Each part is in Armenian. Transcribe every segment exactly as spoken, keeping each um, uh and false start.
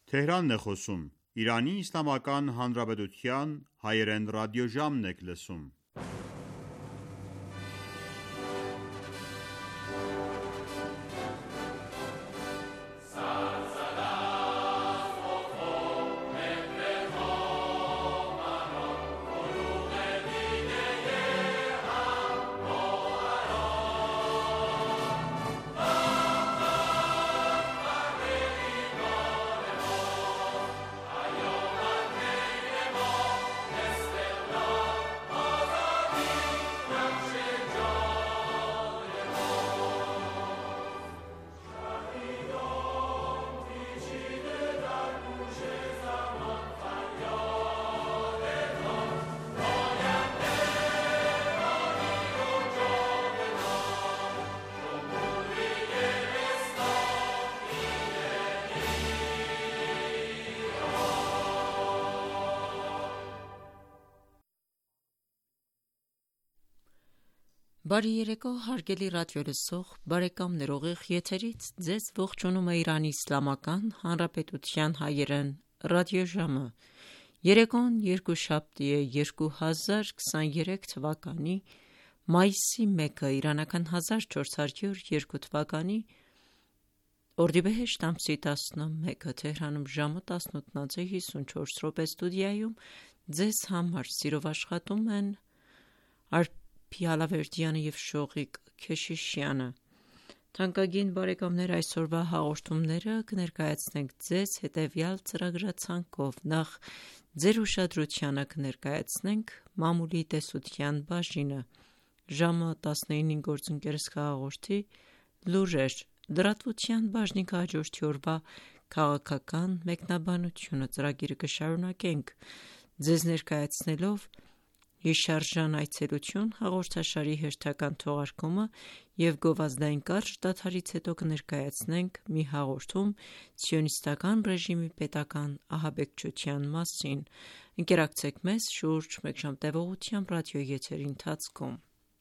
Թեհրանն է խոսում, Իրանի Իսլամական Հանրապետության հայերեն ռադիոժամն եք լսում: Բարի երեկո հարգելի ռադիոլսող բարեկամներ, ուղիղ եթերից ձեզ ողջունում է Իրանի Իսլամական Հանրապետության հայերեն ռադիոժամը: Երեկոն երկուշաբթի է երկու հազար քսաներեք թվականի մայիսի մեկը, իրանական հազար չորս հարյուր երկու թվականի օրդիբեհեշտ ամսի տասնմեկը, Թեհրանում ժամը տասնութ է հիսունչորս րոպե, ստուդիայում ձեզ համար սիրով աշխատում են Ալավերդյանը և Շողիկ Քեշիշյանը: Թանկագին բարեկամներ, այսօրվա հաղորդումները կներկայացնենք ձեզ հետևյալ ծրագրացանկով: Նախ ձեր ուշադրությանը կներկայացնենք մամուլի տեսության բաժինը, ժամը տասնինին գործընկերս կհաղորդի լուրեր, լրատվության բաժնի կհաջորդի օրվա քաղաքական մեկնաբանությունը, ծրագիրը կշարունակենք ձեզ ներկայացնելով «Հիշարժան այցելություն» հաղորդաշարի հերթական թողարկումը և գովազդային կարճ դադարից հետո կներկայացնենք մի հաղորդում սիոնիստական ռեժիմի պետական ահաբեկչության մասին: Ընկերակցեք մեզ շուրջ մեկ ժամ տևողությամբ ռադիոեթերի ընթացքում: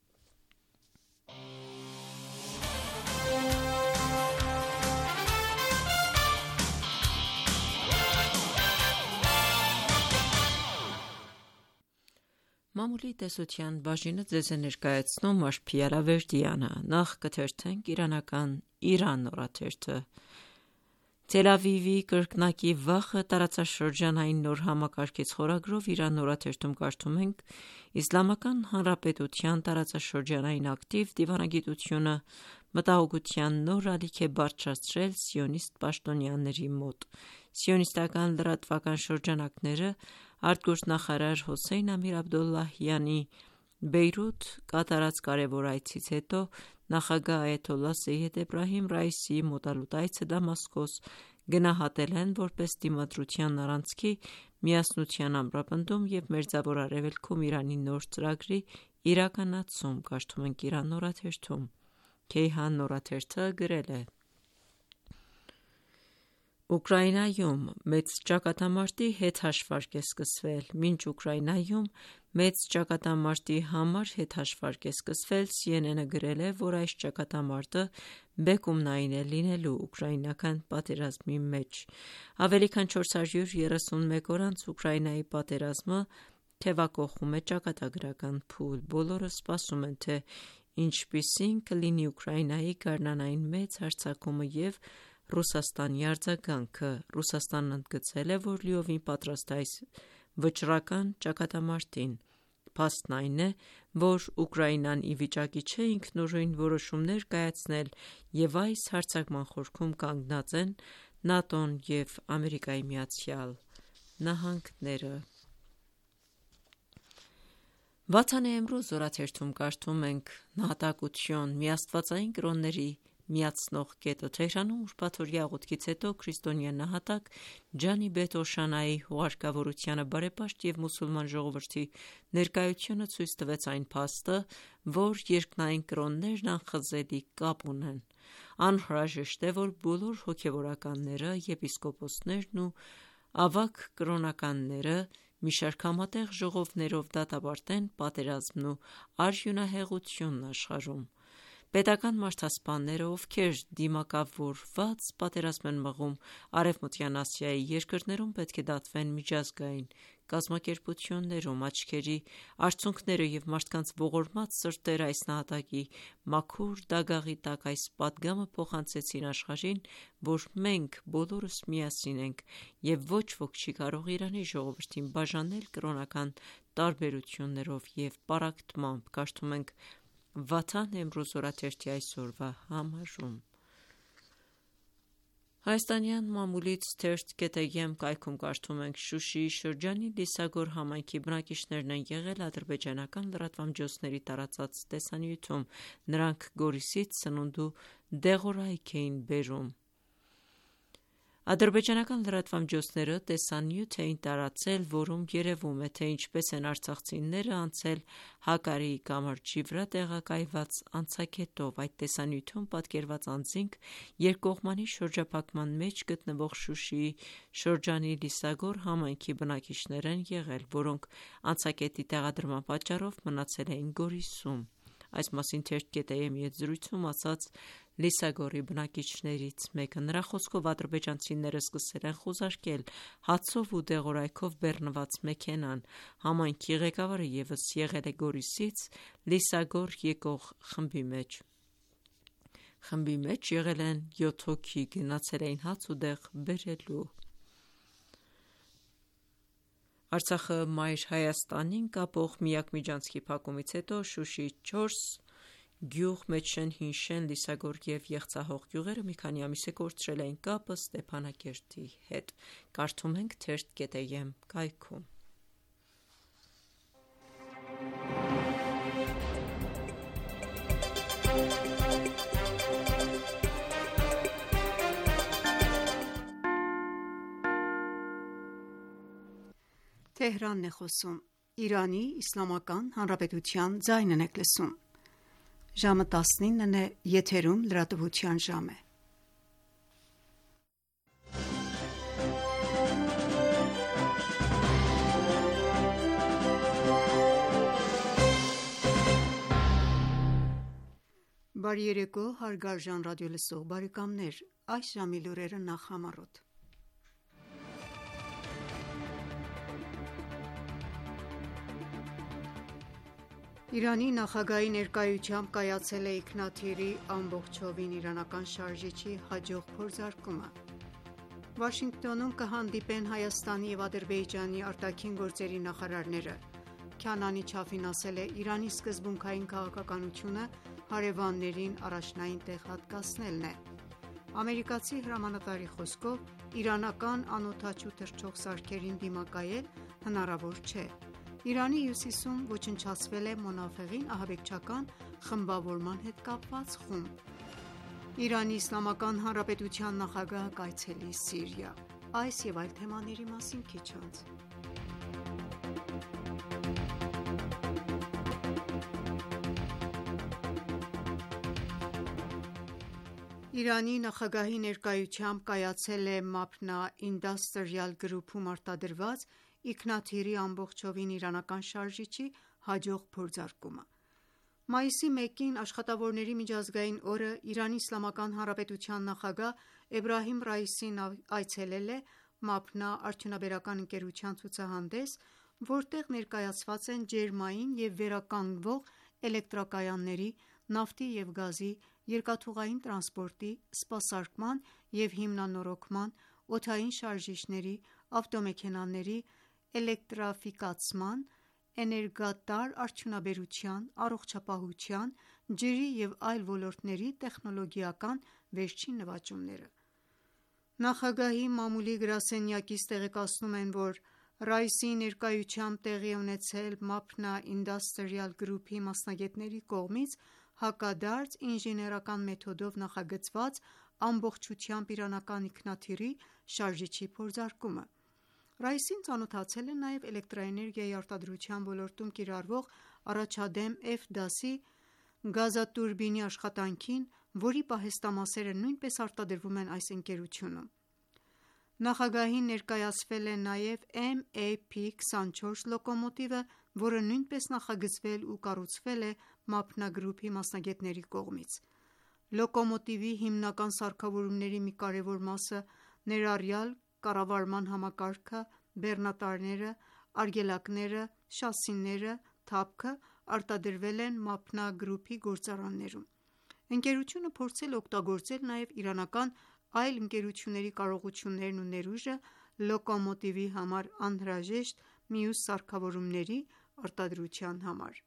Մամուլի տեսության բաժինը ձեզ է ներկայացնում Արփի Ալավերդյանը: Նախ կթերթենք իրանական «Իրան» օրաթերթը: Թել Ավիվի կրկնակի վախը տարածաշրջանային նոր համակարգից խորագրով «Իրան» օրաթերթում կարդում ենք. «Իսլամական Հանրապետության տարածաշրջանային ակտիվ դիվանագիտությունը մտահոգության նոր ալիք է բարձրացրել սիոնիստ պաշտոնյաների մոտ: Սիոնիստական լրատվական շրջանակները արտգործնախարար Հոսեյն Ամիր Աբդոլլահյանի Բեյրութ կատարած կարևոր այցից հետո նախագահ այաթոլլահ Սեյեդ Էբրահիմ Ռայիսիի մոտալուտ այցը Դամասկոս գնահատել են որպես դիմադրության առանցքի միասնության ամրապնդում և Մերձավոր Արևելքում Իրանի նոր ծրագրի իրականացում», կարդում ենք «Իրան» օրաթերթում: Քեյհան օրաթերթը գրել է. «Ուկրաինայում մեծ ճակատամարտի հետհաշվարկ է սկսվել: Մինչ Ուկրաինայում մեծ ճակատամարտի համար հետհաշվարկ է սկսվել, Սի Են Են-ը գրել է, որ այս ճակատամարտը բեկումնային է լինելու ուկրաինական պատերազմի մեջ: Ավելի քան չորս հարյուր երեսունմեկ օր անց Ուկրաինայի պատերազմը թևակոխում է ճակատագրական փուլ: Բոլորը սպասում են, թե ինչպիսին կլինի Ուկրաինայի գարնանային մեծ հարձակումը և Ռուսաստանի արձագանքը: Ռուսաստանն ընդգծել է, որ լիովին պատրաստ է այս վճռական ճակատամարտին: Փաստն այն է, որ Ուկրաինան ի վիճակի չէ ինքնուրույն որոշումներ կայացնել և այս հարձակման խորքում կանգնած են ՆԱՏՕ-ն և ԱՄՆ-ը»: «Վաթան Էմրոզ» օրաթերթում կարդում ենք. «Նահատակություն՝ միաստվածային կրոնների միացնող կետը»: Թեհրանում ուրբաթօրյա աղոթքից հետո քրիստոնյա նահատակ Ջանի Բեհ Օշանայի հուղարկավորությանը բարեպաշտ և մուսուլման ժողովրդի ներկայությունը ցույց տվեց այն փաստը, որ երկնային կրոններն անխզելի կապ ունեն: Անհրաժեշտ է, որ բոլոր հոգևորականները, եպիսկոպոսներն ու ավագ կրոնականները մի շարք համատեղ ժողովներով դատապարտեն պատերազմն ու արյունահեղությունն աշխարհում: Պետական մարդասպանները, ովքեր դիմակավորված պատերազմ են մղում Արևմտյան Ասիայի երկրներում, պետք է դատվեն միջազգային կազմակերպություններում։ Աչքերի արցունքները և մարդկանց ողորմած սրտերը այս նահատակի մաքուր դագաղի տակ այս պատգամը փոխանցեցին աշխարհին, որ մենք բոլորս միասին ենք և ոչ ոք չի կարող Իրանի ժողովրդին բաժանել կրոնական տարբերություններով և պառակտմամբ: Կարդում ենք Վաթան Էմրոզ օրաթերթի այսօրվա համարում: Հայաստանյան մամուլից թերթ.am կայքում կարդում ենք. Շուշիի շրջանի Լիսագոր համայնքի բնակիչներն են եղել ադրբեջանական լրատվամիջոցների տարածած տեսանյութում: Նրանք Գորիսից սնունդ ու դեղորայք էին բերում: Ադրբեջանական լրատվամիջոցները տեսանյութ էին տարածել, որում երևում է, թե ինչպես են արցախցիները անցել Հակարիի կամրջի վրա տեղակայված անցակետով: Այդ տեսանյութում պատկերված անձինք երկկողմանի շրջափակման մեջ գտնվող Շուշիի շրջանի Լիսագոր համայնքի բնակիչներ են եղել, որոնք անցակետի տեղադրման պատճառով մնացել էին Գորիսում: Այս մասին թերթ.am-ի հետ զրույցում ասաց Լիսագորի բնակիչներից մեկը: Նրա խոսքով ադրբեջանցիները սկսել են խուզարկել հացով ու դեղորայքով բեռնված մեքենան: Համայնքի ղեկավարը ևս եղել է Գորիսից Լիսագոր եկող խմբի մեջ: Խմբի մեջ եղել են յոթ հոգի, գնացել էին հաց ու դեղ բերելու: Արցախը մայր Հայաստանին կապող միակ միջանցքի փակումից հետո Շուշիի չորս գյուղ՝ Մեջշեն, Հինշեն, Լիսագոր և Եղցահող գյուղերը մի քանի ամիս է կորցրել էին կապը Ստեփանակերտի հետ: Կարդում ենք թերթ.am կայքում: Բարի երեկո հարգարժան ռադիոլսող բարեկամներ: Այս ժամի լուրերը նախ համառոտ: Իրանի նախագահի ներկայությամբ կայացել է ինքնաթիռի ամբողջովին իրանական շարժիչի հաջող փորձարկումը: Վաշինգտոնում կհանդիպեն Հայաստանի և Ադրբեջանի ԱԳ նախարարները: Քյանանի Չաֆին ասել է Իրանի սկզբունքային քաղաքականությունը հարևաններին առաջնային տեղ հատկացնելն է: Ամերիկացի հրամանատարի խոսքով իրանական անօդաչու թռչող սարքերին դիմակայել հնարավոր չէ: Իրանի հյուսիսում ոչնչացվել է Մոնաֆեղին ահաբեկչական խմբավորման հետ կապված խումբ: ԻԻՀ նախագահը կայցելի Սիրիա: Այս և այլ թեմաների մասին քիչ անց: Իրանի նախագահի ներկայությամբ կայացել է Maphna Industrial Group-ում արտադրված ինքնաթիռի ամբողջովին իրանական շարժիչի հաջող փորձարկումը: Մայիսի մեկին Աշխատավորների միջազգային օրը ԻԻՀ նախագահ Էբրահիմ Ռայիսին այցելել է Maphna արդյունաբերական ընկերության ցուցահանդես, որտեղ ներկայացված են ջերմային և վերականգնվող էլեկտրակայանների, նավթի և գազի, երկաթուղային տրանսպորտի, սպասարկման և հիմնանորոգման, օդային շարժիչների, ավտոմեքենաների, էլեկտրաֆիկացման, էներգատար արդյունաբերության, առողջապահության, ջրի և այլ ոլորտների տեխնոլոգիական վերջին նվաճումները: Նախագահի մամուլի գրասենյակից տեղեկացնում են, որ Ռայիսիի ներկայությամբ տեղի է ունեցել Maphna Industrial Group-ի մասնագետների կողմից հակադարձ ինժեներական մեթոդով նախագծված ամբողջությամբ իրանական ինքնաթիռի շարժիչի փորձարկումը: Ռայիսին ծանոթացել է նաև էլեկտրաէներգիայի արտադրության ոլորտում կիրառվող առաջադեմ F-դասի գազատուրբինի աշխատանքին, որի պահեստամասերը նույնպես արտադրվում են այս ընկերությունում: Նախագահին ներկայացվել է նաև M A P քսանչորս լոկոմոտիվը որը նույնպես նախագծվել ու կառուցվել է Maphna Group-ի մասնագետների կողմից։ Լոկոմոտիվի հիմնական սարքավորումների մի կարևոր մասը, ներառյալ կառավարման համակարգը, բեռնատարները, արգելակները, շասիները, թափքը, արտադրվել են Maphna Group-ի գործարաններում։ Ընկերությունը փորձել է օգտագործել նաև իրանական այլ ընկերությունների կարողություններն ու ներուժը լոկոմոտիվի համար անհրաժեշտ մյուս սարքավորումների արտադրության համար։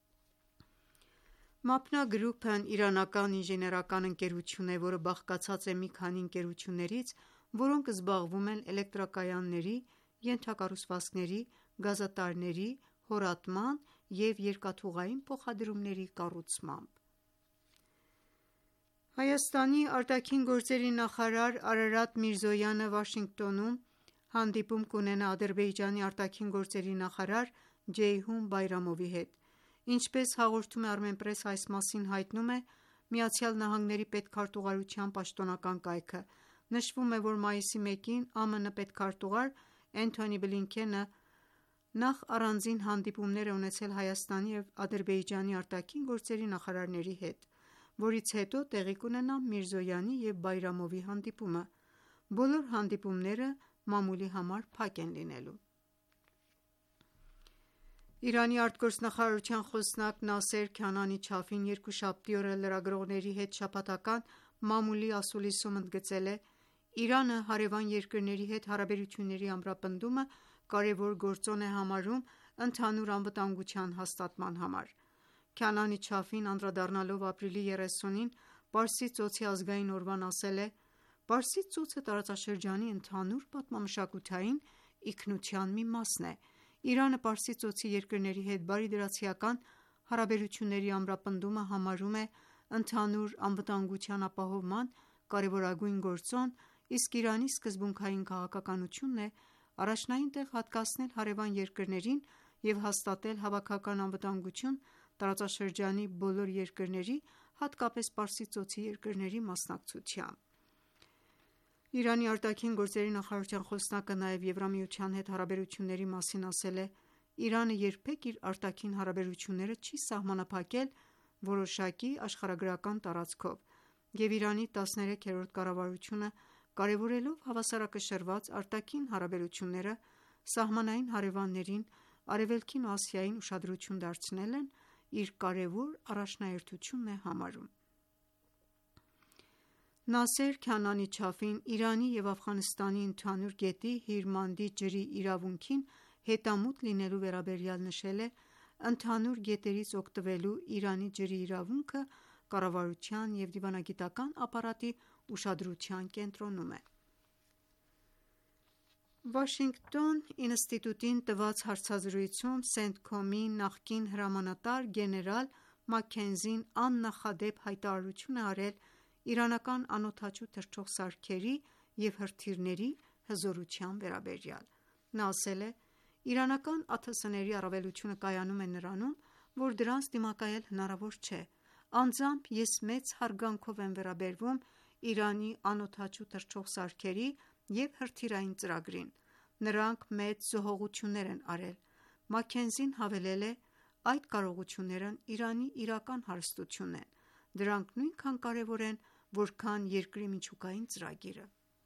Maphna Group-ն իրանական ինժեներական ընկերություն է, որը բաղկացած է մի քանի ընկերություններից, որոնք զբաղվում են էլեկտրակայանների, ենթակառուցվածքների, գազատարների, հորատման և երկաթուղային փոխադրումների կառուցմամբ։ Հայաստանի արտաքին գործերի նախարար Արարատ Միրզոյանը Վաշինգտոնում հանդիպում կունենա Ադրբեջանի արտաքին գործերի նախարար Ջեյհուն Բայրամովի հետ։ Ինչպես հաղորդում է Armenpress այս մասին հայտնում է ԱՄՆ պետքարտուղարության պաշտոնական կայքը։ Նշվում է, որ մայիսի մեկին ԱՄՆ պետքարտուղար Էնթոնի Բլինքենը նախ առանձին հանդիպումներ է ունեցել Հայաստանի և Ադրբեջանի արտաքին գործերի նախարարների հետ, որից հետո տեղի կունենա Միրզոյանի և Բայրամովի հանդիպումը։ Բոլոր հանդիպումները մամուլի համար փակ են լինելու։ Իրանի արտգործնախարարության խոսնակ Նասեր Քանանի Չաֆին երկուշաբթի օրը լրագրողների հետ շաբաթական մամուլի ասուլիսում ընդգծել է. «Իրանը հարևան երկրների հետ հարաբերությունների ամրապնդումը կարևոր գործոն է համարում ընդհանուր անվտանգության հաստատման համար»։ Քանանի Չաֆին անդրադառնալով ապրիլի երեսունին Պարսից ծոցի ազգային օրվան ասել է. «Պարսից ծոցը տարածաշրջանի ընդհանուր պատմամշակութային ինքնության մի մասն է։ Իրանը Պարսից ծոցի երկրների հետ բարիդրացիական հարաբերությունների ամրապնդումը համարում է ընդհանուր անվտանգության ապահովման կարևորագույն գործոն, իսկ Իրանի սկզբունքային քաղաքականությունն է առաջնային տեղ հատկացնել հարևան երկրներին և հաստատել հավաքական անվտանգություն տարածաշրջանի բոլոր երկրների, հատկապես Պարսից ծոցի երկրների մասնակցությամբ»։ Իրանի արտաքին գործերի նախարարության խոսնակը նաև Եվրամիության հետ հարաբերությունների մասին ասել է. «Իրանը երբեք իր արտաքին հարաբերությունները չի սահմանափակել որոշակի աշխարհագրական տարածքով, և Իրանի տասներեքերորդ կառավարությունը, կարևորելով հավասարակշռված արտաքին հարաբերությունները, սահմանային հարևաններին, Արևելքին ու Ասիային ուշադրություն դարձնելն իր կարևոր առաջնահերթությունն է համարում»։ Նասեր Քանանի Չաֆին Իրանի և Աֆղանստանի ընդհանուր գետի Հիրմանդի ջրի իրավունքին հետամուտ լինելու վերաբերյալ նշել է. «Ընդհանուր գետերից օգտվելու Իրանի ջրի իրավունքը կառավարության և դիվանագիտական ապարատի ուշադրության կենտրոնում է»։ Washington ինստիտուտին տված հարցազրույցում CENTCOM-ի նախկին հրամանատար գեներալ Մաքքենզին աննախադեպ հայտարարություն է արել իրանական անօդաչու թռչող սարքերի և հրթիռների հզորության վերաբերյալ։ Նա ասել է. «Իրանական ԱԹՍ-ների առավելությունը կայանում է նրանում, որ դրանց դիմակայել հնարավոր չէ։ Անձամբ ես մեծ հարգանքով եմ վերաբերվում Իրանի անօդաչու թռչող սարքերի և հրթիռային ծրագրին։ Նրանք մեծ զոհողություններ են արել»։ Մաքքենզին հավելել է. «Այդ կարողություններն Իրանի իրական հարստությունն են։ Դրանք նույնքան կարևոր են, որքան երկրի միջուկային ծրագիրը»։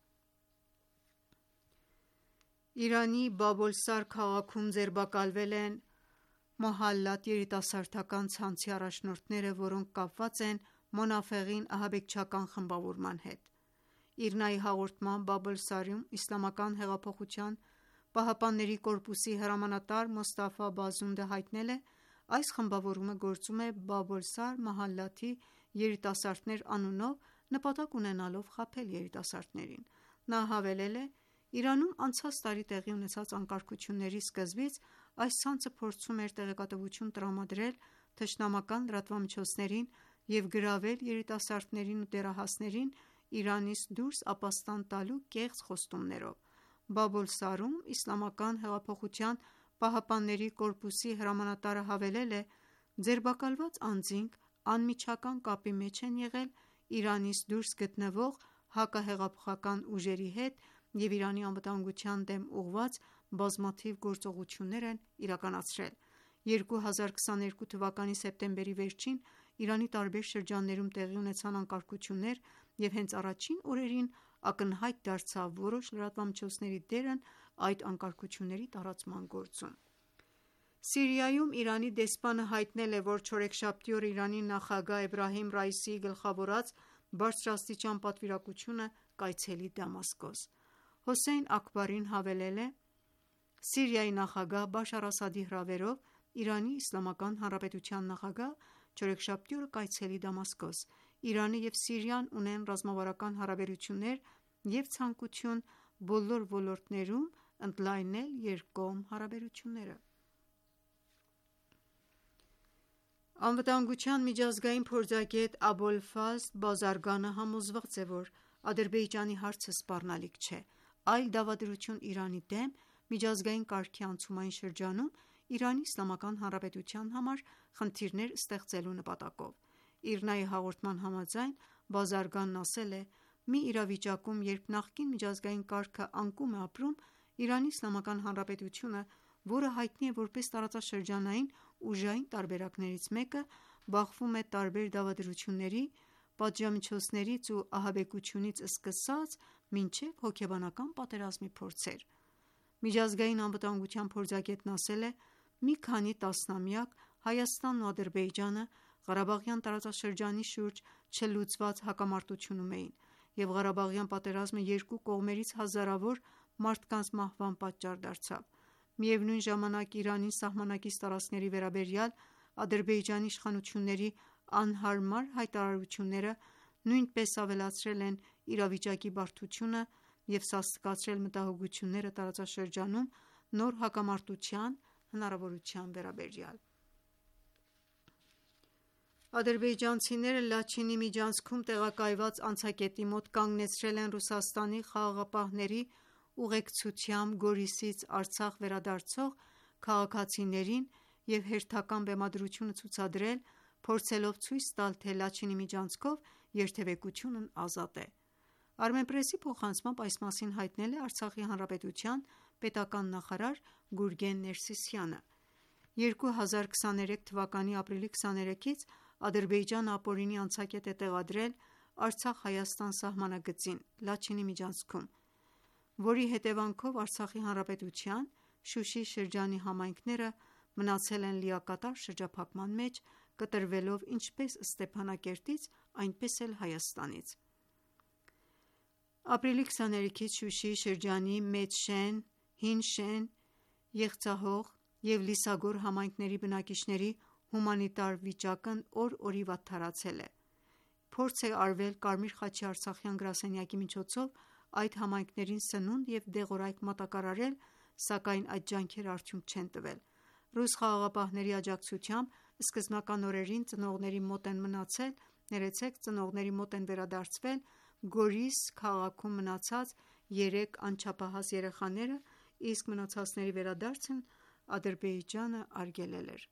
Իրանի Բաբոլսար քաղաքում ձերբակալվել են Մոհալլաթ երիտասարդական ցանցի առաջնորդները, որոնք կապված են Մոնաֆեղին ահաբեկչական խմբավորման հետ։ ԻՌՆԱ-ի հաղորդմամբ Բաբոլսարում Իսլամական հեղափոխության պահապանների կորպուսի հրամանատար Մոստաֆա Բազունդը հայտնել է. «Այս խմբավորումը գործում է Բաբոլսար Մոհալլաթի երիտասարդներ անունով, նպատակ ունենալով խաբել երիտասարդներին»։ Նա հավելել է. «Իրանում անցած տարի տեղի ունեցած անկարգությունների սկզբից այս ցանցը փորձում էր տեղեկատվություն տրամադրել թշնամական լրատվամիջոցներին և գրավել երիտասարդներին ու դեռահասներին Իրանից դուրս ապաստան տալու կեղծ խոստումներով»։ Բաբոլսարում Իսլամական հեղափոխության պահապանների կորպուսի հրամանատարը հավելել է. «Ձերբակալված անձինք անմիջական կապի մեջ են եղել Իրանից դուրս գտնվող հակահեղափոխական ուժերի հետ և Իրանի անվտանգության դեմ ուղղված բազմաթիվ գործողություններ են իրականացրել։ երկու հազար քսաներկու թվականի սեպտեմբերի վերջին Իրանի տարբեր շրջաններում տեղի ունեցան անկարգություններ և հենց առաջին օրերին ակնհայտ դարձավ որոշ լրատվամիջոցների դերն այդ անկարգությունների տարածման գործում։ Սիրիայում Իրանի դեսպանը հայտնել է, որ չորեքշաբթի օր Իրանի նախագահ Էբրահիմ Ռայիսիի գլխավորած բարձրաստիճան պատվիրակությունը կայցելի Դամասկոս։ Հոսեյն Աքբարին հավելել է.«Սիրիայի նախագահ Բաշար Ասադի հրավերով Իրանի Իսլամական Հանրապետության նախագահ չորեքշաբթի օրը կայցելի Դամասկոս։ Իրանը և Սիրիան ունեն ռազմավարական հարաբերություններ և ցանկություն բոլոր ոլորտներում ընդլայնել երկկողմ հարաբերությունները»։ Անվտանգության միջազգային փորձագետ Աբոլֆազլ Բազարգանը համոզված է, որ Ադրբեջանի հարցը սպառնալիք չէ, այլ դավադրություն Իրանի դեմ միջազգային կարգի անցումային շրջանում Իրանի Իսլամական Հանրապետության համար խնդիրներ ստեղծելու նպատակով։ ԻՌՆԱ-ի հաղորդման համաձայն Բազարգանն ասել է.«Մի իրավիճակում, երբ նախկին միջազգային կարգը անկում է ապրում, Իրանի Իսլամական Հանրապետությունը, որը հայտնի է որպես տարածաշրջանային ուժային տարբերակներից մեկը, բախվում է տարբեր դավադրությունների, պատժամիջոցներից ու ահաբեկությունից սկսած մինչև հոգեբանական պատերազմի փորձեր»։ Միջազգային անվտանգության փորձագետն ասել է.«Մի քանի տասնամյակ Հայաստանն ու Ադրբեջանը Ղարաբաղյան տարածաշրջանի շուրջ չլուծված հակամարտությունում էին, և Ղարաբաղյան պատերազմը երկու կողմերից հազարավոր մարդկանց մահվան պատճառ դարձավ։ Միևնույն ժամանակ Իրանի սահմանակից տարածքների վերաբերյալ Ադրբեջանի իշխանությունների անհարմար հայտարարությունները նույնպես ավելացրել են իրավիճակի բարդությունը և սաստկացրել մտահոգությունները տարածաշրջանում նոր հակամարտության հնարավորության վերաբերյալ»։ Ադրբեջանցիները Լաչինի միջանցքում տեղակայված անցակետի մոտ կանգնեցրել են Ռուսաստանի խաղաղապահների ուղեկցությամբ Գորիսից Արցախ վերադարձող քաղաքացիներին և հերթական բեմադրություն ցուցադրել, փորձելով ցույց տալ, թե Լաչինի միջանցքով երթևեկությունն ազատ է։ Armenpress-ի փոխանցմամբ այս մասին հայտնել է Արցախի հանրապետության պետական նախարար Գուրգեն Ներսիսյանը։ երկու հազար քսաներեք թվականի ապրիլի քսաներեքից Ադրբեջանը ապօրինի անցակետ է տեղադրել Արցախ-Հայաստան սահմանագծին Լաչինի միջանցքում, որի հետևանքով Արցախի հանրապետության Շուշի շրջանի համայնքները մնացել են լիակատար շրջափակման մեջ, կտրվելով ինչպես Ստեփանակերտից, այնպես էլ Հայաստանից։ Ապրիլի քսաներեքից Շուշիի շրջանի Մեծշեն, Հին Շեն, Եղցահող և Լիսագոր համայնքների բնակիչների հումանիտար վիճակն օր օրի վատթարացել է։ Փորձ է արվել Կարմիր խաչի արցախյան գրասենյակի միջոցով այդ համայնքներին սնունդ և դեղորայք մատակարարել, սակայն այդ ջանքերը արդյունք չեն տվել։ Ռուս խաղաղապահների աջակցությամբ սկզբնական օրերին ծնողների մոտ են մնացել, ներեցեք ծնողների մոտ են վերադարձվել Գորիս քաղաքում մնացած երեք անչափահաս երեխաները, իսկ մնացածների վերադարձն Ադրբեջանը արգելել էր։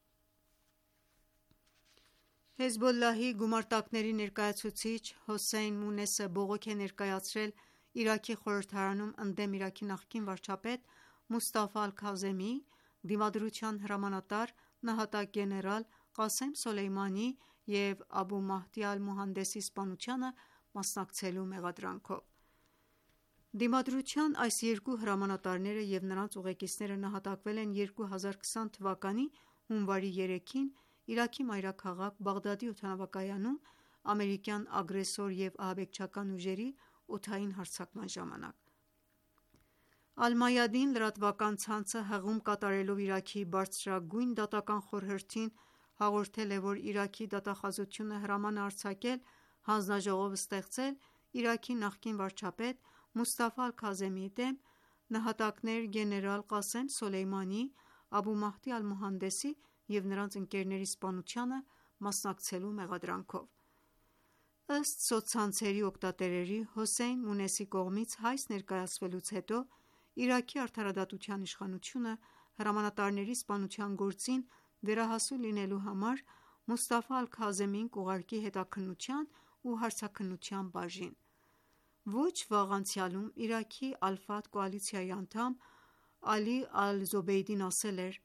Հեզբոլլահի գումարտակների ներկայացուցիչ Հոսեյն Մունեսը բողոք է ներկայացրել Իրաքի խորհրդարանում ընդդեմ Իրաքի նախկին վարչապետ Մուստաֆա Ալ-Քազեմիի, Դիմադրության հրամանատար նահատակ գեներալ Qasem Soleimani և Աբու Մահդի Ալ-Մուհանդեսի սպանությանը մասնակցելու մեղադրանքով։ Դիմադրության այս երկու հրամանատարները և նրանց ուղեկիցները նահատակվել են երկու հազար քսան թվականի հունվարի երեքին Իրաքի մայրաքաղաք Բաղդադի օդանավակայանում ամերիկյան ագրեսոր և ահաբեկչական ուժերի օդային հարձակման ժամանակ։ Ալ-Մայադին լրատվական ցանցը հղում կատարելով Իրաքի բարձրագույն դատական խորհրդին հաղորդել է, որ Իրաքի դատախազությունը հրաման է արձակել հանձնաժողով ստեղծել Իրաքի նախկին վարչապետ Մուստաֆա Ալ-Քազեմիի դեմ նահատակներ գեներալ Qasem Soleimani, Աբու Մահդի Ալ-Մուհանդեսի և նրանց ընկերների սպանությանը մասնակցելու մեղադրանքով։ Ըստ սոցցանցերի օգտատերերի Հոսեյն Մունեսի կողմից հայց ներկայացվելուց հետո Իրաքի արդարադատության իշխանությունը հրամանատարների սպանության գործին վերահասու լինելու համար Մուստաֆա Ալ-Քազեմիին կուղարկի հետաքննության ու հարցաքննության բաժին։ Ոչ վաղ անցյալում Իրաքի Ալ-Ֆաթհ կոալիցիայի անդամ Ալի Ալ-Զոբեյդին ասել էր.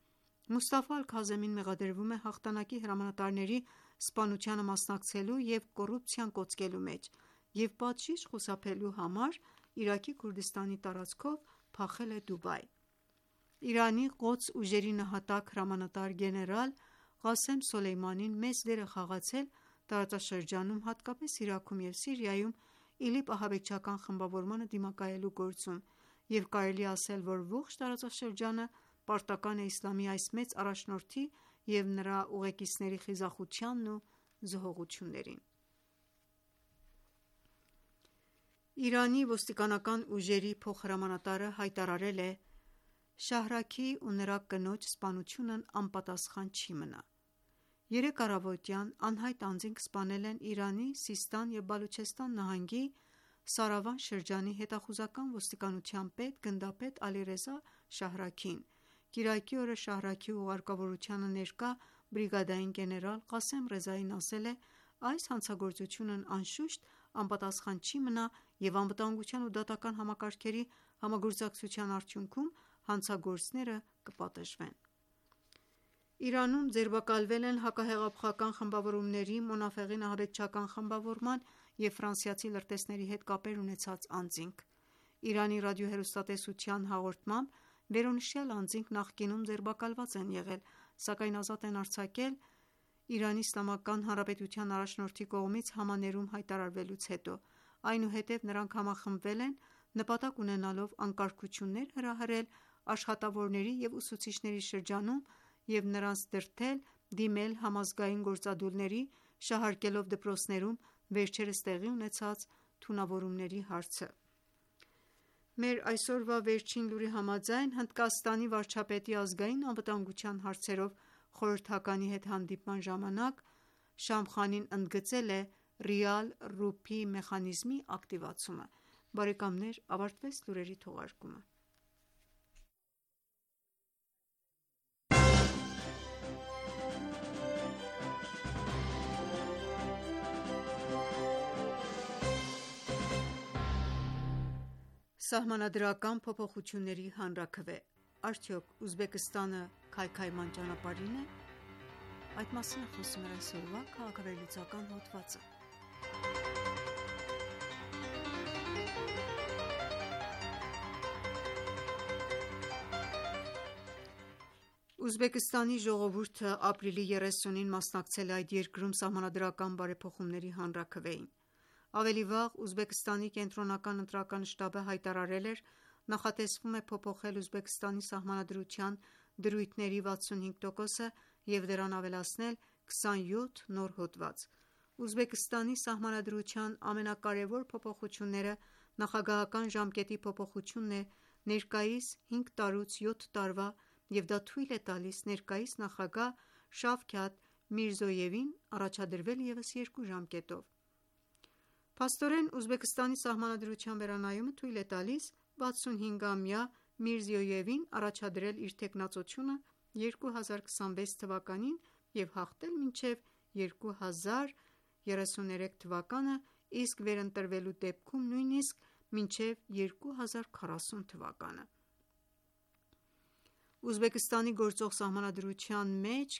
Մուստաֆա Ալ-Քազեմին մեղադրվում է հաղթանակի հրամանատարների սպանությանը մասնակցելու և կոռուպցիան կոծկելու մեջ և պատժիչ խուսափելու համար Իրաքի Քուրդիստանի տարածքով փախել է Դուբայ: Իրանի Ղոդս ուժերի նահատակ հրամանատար գեներալ Ղասեմ Սոլեյմանին մեծ դեր է խաղացել տարածաշրջանում, հատկապես Իրաքում և Սիրիայում ԻԼԻՊ ահաբեկչական խմբավորմանը դիմակայելու գործում և կարելի է ասել, որ ողջ տարածաշրջանը պարտական է իսլամի այս մեծ առաջնորդի և նրա ուղեկիցների խիզախությանն ու զոհողություններին: Իրանի ոստիկանական ուժերի փոխհրամանատարը հայտարարել է. «Շահրաքի ու նրա կնոջ սպանությունն անպատասխան չի մնա»: Երեկ առավոտյան անհայտ անձինք սպանել են Իրանի Սիստան և Բալուչեստան նահանգի Սարավան շրջանի հետախուզական ոստիկանության պետ գնդապետ Ալիռեզա Շահրաքիին: Կիրակի օրը Շահրաքի ուղղակավորությանը ներկա բրիգադային գեներալ Ղասեմ Ռեզային ասել է. «Այս հանցագործությունն անշուշտ անպատասխան չի մնա և անվտանգության ու դատական համակարգերի համագործակցության արդյունքում հանցագործները կպատժվեն»: Իրանում ձերբակալվել են հակահեղափոխական խմբավորումների, Մոնաֆեղին ահաբեկչական խմբավորման և ֆրանսիացի լրտեսների հետ կապեր ունեցած անձինք: Իրանի ռադիոհեռուստատեսության հաղորդմամբ վերոնշյալ անձինք նախկինում ձերբակալված են եղել, սակայն ազատ են արձակվել ԻԻՀ առաջնորդի կողմից համաներում հայտարարվելուց հետո: Այնուհետև նրանք համախմբվել են նպատակ ունենալով անկարգություններ հրահրել աշխատավորների և ուսուցիչների շրջանում և նրանց դրդել դիմել համազգային գործադուլների, շահարկելով դպրոցներում վերջերս տեղի ունեցած թունավորումների հարցը: Մեր այսօրվա վերջին լուրի համաձայն Հնդկաստանի վարչապետի ազգային անվտանգության հարցերով խորհրդականի հետ հանդիպման ժամանակ Շամխանին ընդգծել է «Ռիալ ռուպի» մեխանիզմի ակտիվացումը: Ավարտվեց լուրերի թողարկումը: Սահմանադրական փոփոխությունների հանրաքվե: Արդյոք Ուզբեկստանը քայքայման ճանապարհի՞ն է: Այսօրվա քաղաքավերլուծական հոդվածը Ուզբեկստանի ժողովուրդը ապրիլի երեսունին մասնակցել է այդ երկրում սահմանադրական բարեփոխումների հանրաքվեին: Ավելի վաղ Ուզբեկստանի կենտրոնական ընտրական շտաբը հայտարարել էր. «Նախատեսվում է փոփոխել Ուզբեկստանի սահմանադրության դրույթների վաթսունհինգ տոկոսը և դրան ավելացնել քսանյոթ նոր հոդված»: Ուզբեկստանի սահմանադրության ամենակարևոր փոփոխությունները նախագահական ժամկետի փոփոխությունն է ներկայիս հինգ տարուց յոթ տարվա և դա թույլ է տալիս ներկայիս նախագահ Շավքաթ Միրզոևին առաջադրվել ևս երկու ժամկետով: Փաստորեն Ուզբեկստանի սահմանադրության վերանայումը թույլ է տալիս վաթսունհինգամյա Միրզիոյևին առաջադրել իր թեկնածությունը երկու հազար քսանվեց թվականին և հաղթել մինչև երկու հազար երեսուներեք թվականը, իսկ վերընտրվելու դեպքում նույնիսկ մինչև երկու հազար քառասուն թվականը: Ուզբեկստանի գործող սահմանադրության մեջ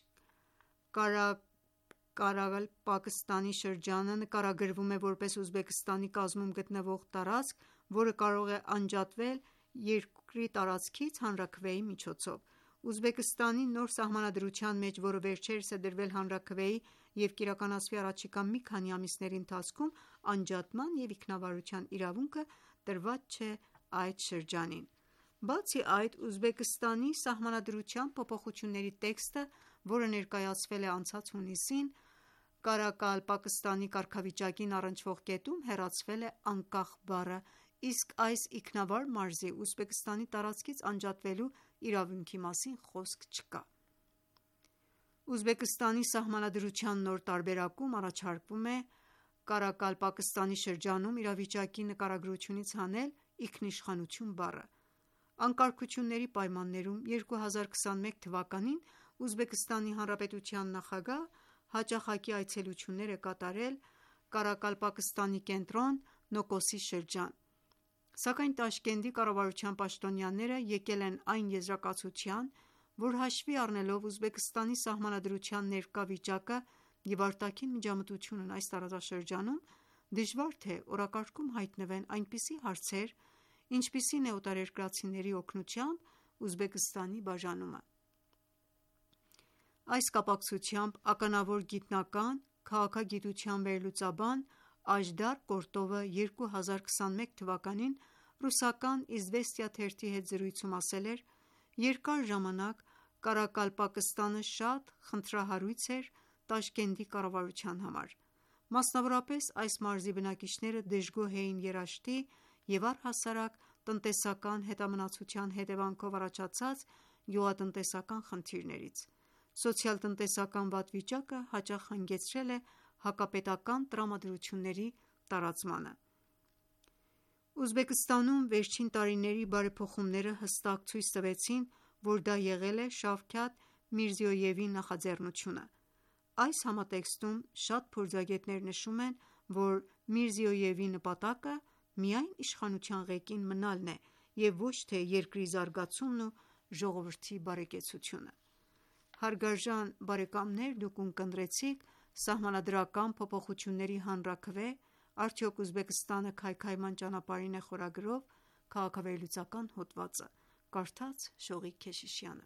Կարակալպակստանի շրջանը նկարագրվում է որպես Ուզբեկստանի կազմում գտնվող տարածք, որը կարող է անջատվել երկրի տարածքից հանրաքվեի միջոցով: Ուզբեկստանի նոր սահմանադրության մեջ, որը վերջերս է դրվել հանրաքվեի և կիրականացվի առաջիկա մի քանի ամիսների ընթացքում, անջատման և ինքնավարության իրավունքը տրված չէ այդ շրջանին: Բացի այդ, Ուզբեկստանի սահմանադրության փոփոխությունների տեքստը, որը ներկայացվել է անցած հունիսին, Կարակալպակստանի կարգավիճակին առնչվող կետում հեռացվել է անկախ բառը, իսկ այս ինքնավար մարզի Ուզբեկստանի տարածքից անջատվելու իրավունքի մասին խոսք չկա: Ուզբեկստանի սահմանադրության նոր տարբերակում առաջարկվում է Կարակալպակստանի շրջանում իրավիճակի նկարագրությունից հանել ինքնիշխանություն բառը: Անկարգությունների պայմաններում երկու հազար քսանմեկ թվականին Ուզբեկստանի Հանրապետության նախագահ հաճախակի այցելություններ է կատարել Կարակալպակստանի կենտրոն Նոկոսի շրջան: Սակայն Տաշկենտի կառավարության պաշտոնյաները եկել են այն եզրակացության, որ հաշվի առնելով Ուզբեկստանի սահմանադրության ներկա վիճակը և արտաքին միջամտությունն այս տարածաշրջանում, դժվար թե օրակարգում հայտնվեն այնպիսի հարցեր, ինչպիսին է օտարերկրացիների օգնությամբ Ուզբեկստանի բաժանումը։ Այս կապակցությամբ ականավոր գիտնական, քաղաքագիտության վերլուծաբան Աժդար Կորտովը երկու հազար քսանմեկ թվականին ռուսական «Իզվեստիա» թերթի հետ զրույցում ասել էր.«Երկար ժամանակ Կարակալպակստանը շատ խնդրահարույց էր Տաշկենտի կառավարության համար։ Մասնավորապես այս մարզի բնակիչները դժգոհ էին երաշտի և առհասարակ տնտեսական հետամնացության հետևանքով առաջացած գյուղատնտեսական խնդիրներից։ Սոցիալ-տնտեսական վատ վիճակը հաճախ հանգեցրել է հակապետական տրամադրությունների տարածմանը»։ Ուզբեկստանում վերջին տարիների բարեփոխումները հստակ ցույց տվեցին, որ դա եղել է Շավքաթ Միրզիոյևի նախաձեռնությունը։ Այս համատեքստում շատ փորձագետներ նշում են, որ Միրզիոյևի նպատակը միայն իշխանության ղեկին մնալն է և ոչ թե երկրի զարգացումն ու ժողովրդի բարեկեցությունը։ Հարգարժան բարեկամներ, դուք ունկնդրեցիք «Սահմանադրական փոփոխությունների հանրաքվե, արդյոք Ուզբեկստանը քայքայման ճանապարհին է» խորագրով քաղաքավերլուծական հոդվածը։ Կարդաց Շողիկ Քեշիշյանը։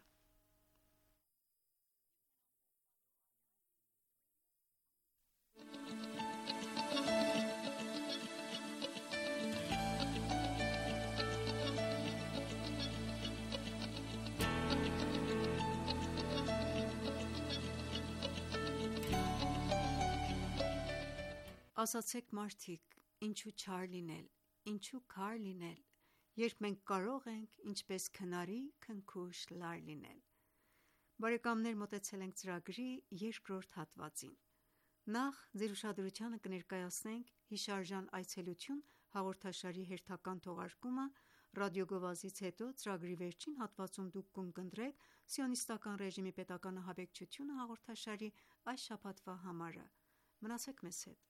Ասացեք մարդիկ, ինչու չար լինել, ինչու քար լինել, երբ մենք կարող ենք ինչպես քնարի քնքուշ լար լինել։ Բարեկամներ, մոտեցել ենք ծրագրի երկրորդ հատվածին։ Նախ ձեր ուշադրությանը կներկայացնենք «Հիշարժան այցելություն» հաղորդաշարի հերթական թողարկումը։ Ռադիոգովազից հետո ծրագրի վերջին հատվածում դուք կունկնդրեք «Սիոնիստական ռեժիմի պետական ահաբեկչությունը» հաղորդաշարի այս շաբաթվա համարը։ Մնացեք մեզ հետ։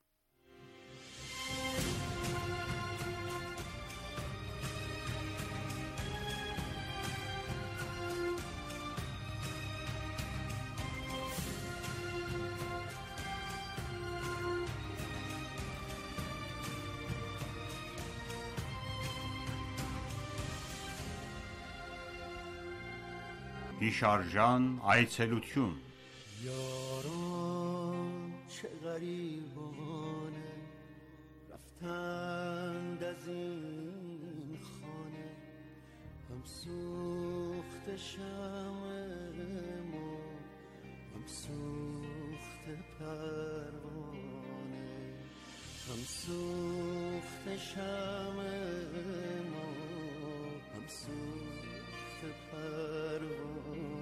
Հիշարժան այցելություն یاران چه غریبانه رفتند از این خانه هم سوخت شمع ما هم سوخت پروانه هم سوخت شمع ما هم سوخت پروانه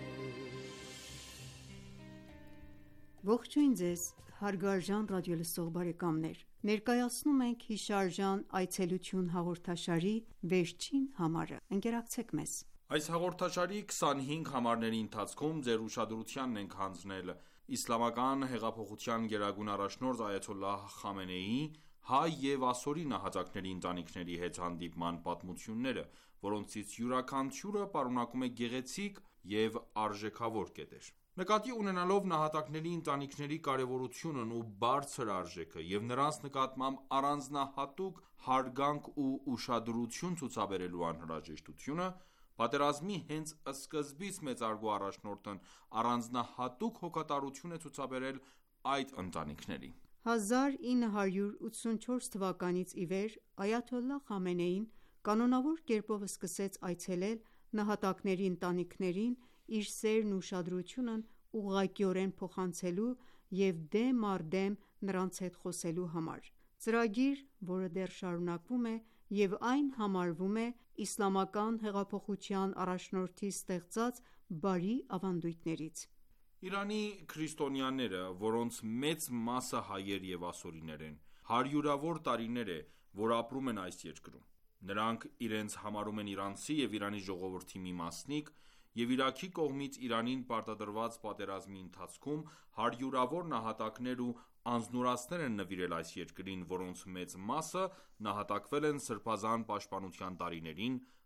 Ողջույն ձեզ հարգարժան ռադիոլսող բարեկամներ։ Ներկայացնում ենք հիշարժան այցելություն հաղորդաշարի վերջին համարը։ Ընկերակցեք մեզ։ Այս հաղորդաշարի քսանհինգ համարների ընթացքում ձեր ուշադրությանն ենք հանձնել իսլամական հեղափոխության գերագույն առաջնորդ այաթոլլահ Խամենեիի հայ և ասորի նահատակների ընտանիքների հետ հանդիպման պատմությունները, որոնցից յուրաքանչյուրը պարունակում է գեղեցիկ և արժեքավոր կետեր։ Նկատի ունենալով նահատակների ընտանիքների կարևորությունն ու բարձր արժեքը և նրանց նկատմամբ առանձնահատուկ հարգանք ու ուշադրություն ցուցաբերելու անհրաժեշտությունը, պատերազմի հենց սկզբից մեծարգո առաջնորդն առանձնահատուկ հոգատարություն է ցուցաբերել այդ ընտանիքներին։ հազար ինը հարյուր ութսունչորս թվականից ի վեր այաթոլլահ Խամենեին կանոնավոր կերպով սկսեց այցելել նահատակների ընտանիքներին իր սերն ու ուշադրությունն ուղղակիորեն փոխանցելու և դեմ առ դեմ նրանց հետ խոսելու համար։ Ծրագիր, որը դեռ շարունակվում է և այն համարվում է իսլամական հեղափոխության առաջնորդի ստեղծած բարի ավանդույթներից։ Իրանի քրիստոնյաները, որոնց մեծ մասը հայեր և ասորիներ են, հարյուրավոր տարիներ է, որ ապրում են այս երկրում։ Նրանք իրենց համարում են իրանցի և Իրանի ժողովրդի մի մասնիկ, և Իրաքի կողմից Իրանին պարտադրված պատերազմի ընթացքում հարյուրավոր նահատակներ ու անձնուրացներ են նվիրել այս երկրին, որոնց մեծ մասը նահատակվել են Սրբազան պաշտպանության տարիներին,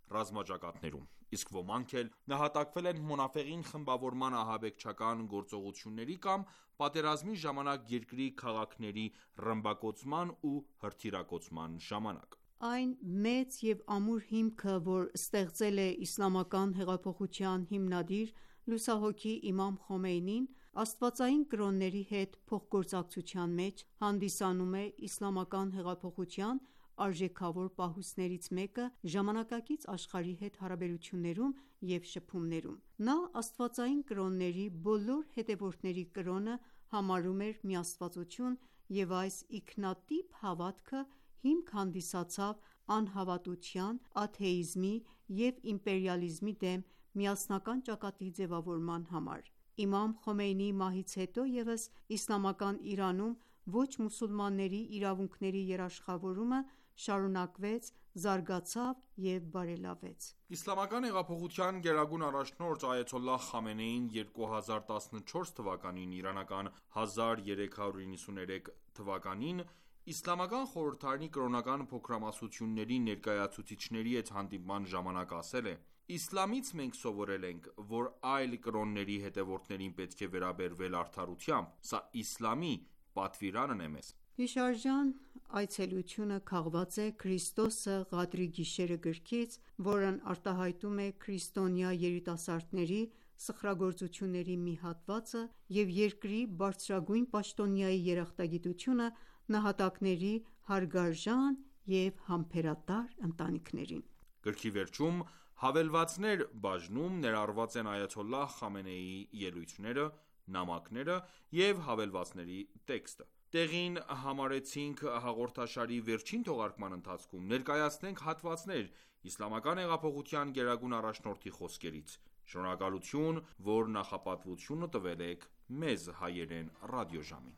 ռազմաճակատներում, իսկ ոմանք էլ նահատակվել են Մոնաֆեղին խմբավորման ահաբեկչական գործողությունների կամ պատերազմի ժամանակ երկրի քաղաքների ռմբակոծման ու հրթիռակոծման ժամանակ։ Այն մեծ և ամուր հիմքը, որ ստեղծել է իսլամական հեղափոխության հիմնադիր լուսահոգի Իմամ Խոմեյնին, աստվածային կրոնների հետ փոխգործակցության մեջ, հանդիսանում է իսլամական հեղափոխության արժեքավոր պահուստներից մեկը ժամանակակից աշխարհի հետ հարաբերություններում և շփումներում: Նա աստվածային կրոնների բոլոր հետևորդների կրոնը համարում էր միաստվածություն և այս ինքնատիպ հավատքը հիմք հանդիսացավ անհավատության, աթեիզմի և իմպերիալիզմի դեմ միասնական ճակատի ձևավորման համար: Իմամ Խոմեյնիի մահից հետո ևս իսլամական Իրանում ոչ մուսուլմանների իրավունքների երաշխավորումը շարունակվեց, զարգացավ և բարելավվեց: Իսլամական հեղափոխության գերագույն առաջնորդ այաթոլլահ Խամենեին երկու հազար տասնչորս թվականին (իրանական հազար երեք հարյուր նվաթ թ.) Իսլամական խորհրդարանի կրոնական փոքրամասնությունների ներկայացուցիչների հետ հանդիպման ժամանակ ասել է. «Իսլամից մենք սովորել ենք, որ այլ կրոնների հետևորդներին պետք է վերաբերվել արդարությամբ: Սա իսլամի պատվիրանն է մեզ»: Հիշարժան այցելությունը քաղված է «Քրիստոսը Ղադրի գիշերը» գրքից, որն արտահայտում է քրիստոնյա երիտասարդների սխրագործությունների մի հատվածը և երկրի բարձրագույն պաշտոնյայի երախտագիտությունը նահատակների հարգարժան և համբերատար ընտանիքներին: Գրքի վերջում հավելվածներ բաժնում ներառված են այաթոլլահ Խամենեիի ելույթները, նամակները և հավելվածների տեքստը: Տեղին համարեցինք հաղորդաշարի վերջին թողարկման ընթացքում ներկայացնենք հատվածներ Իսլամական հեղափոխության գերագույն առաջնորդի խոսքերից: Շնորհակալություն, որ նախապատվությունը տվել եք մեզ հայերեն ռադիոժամին: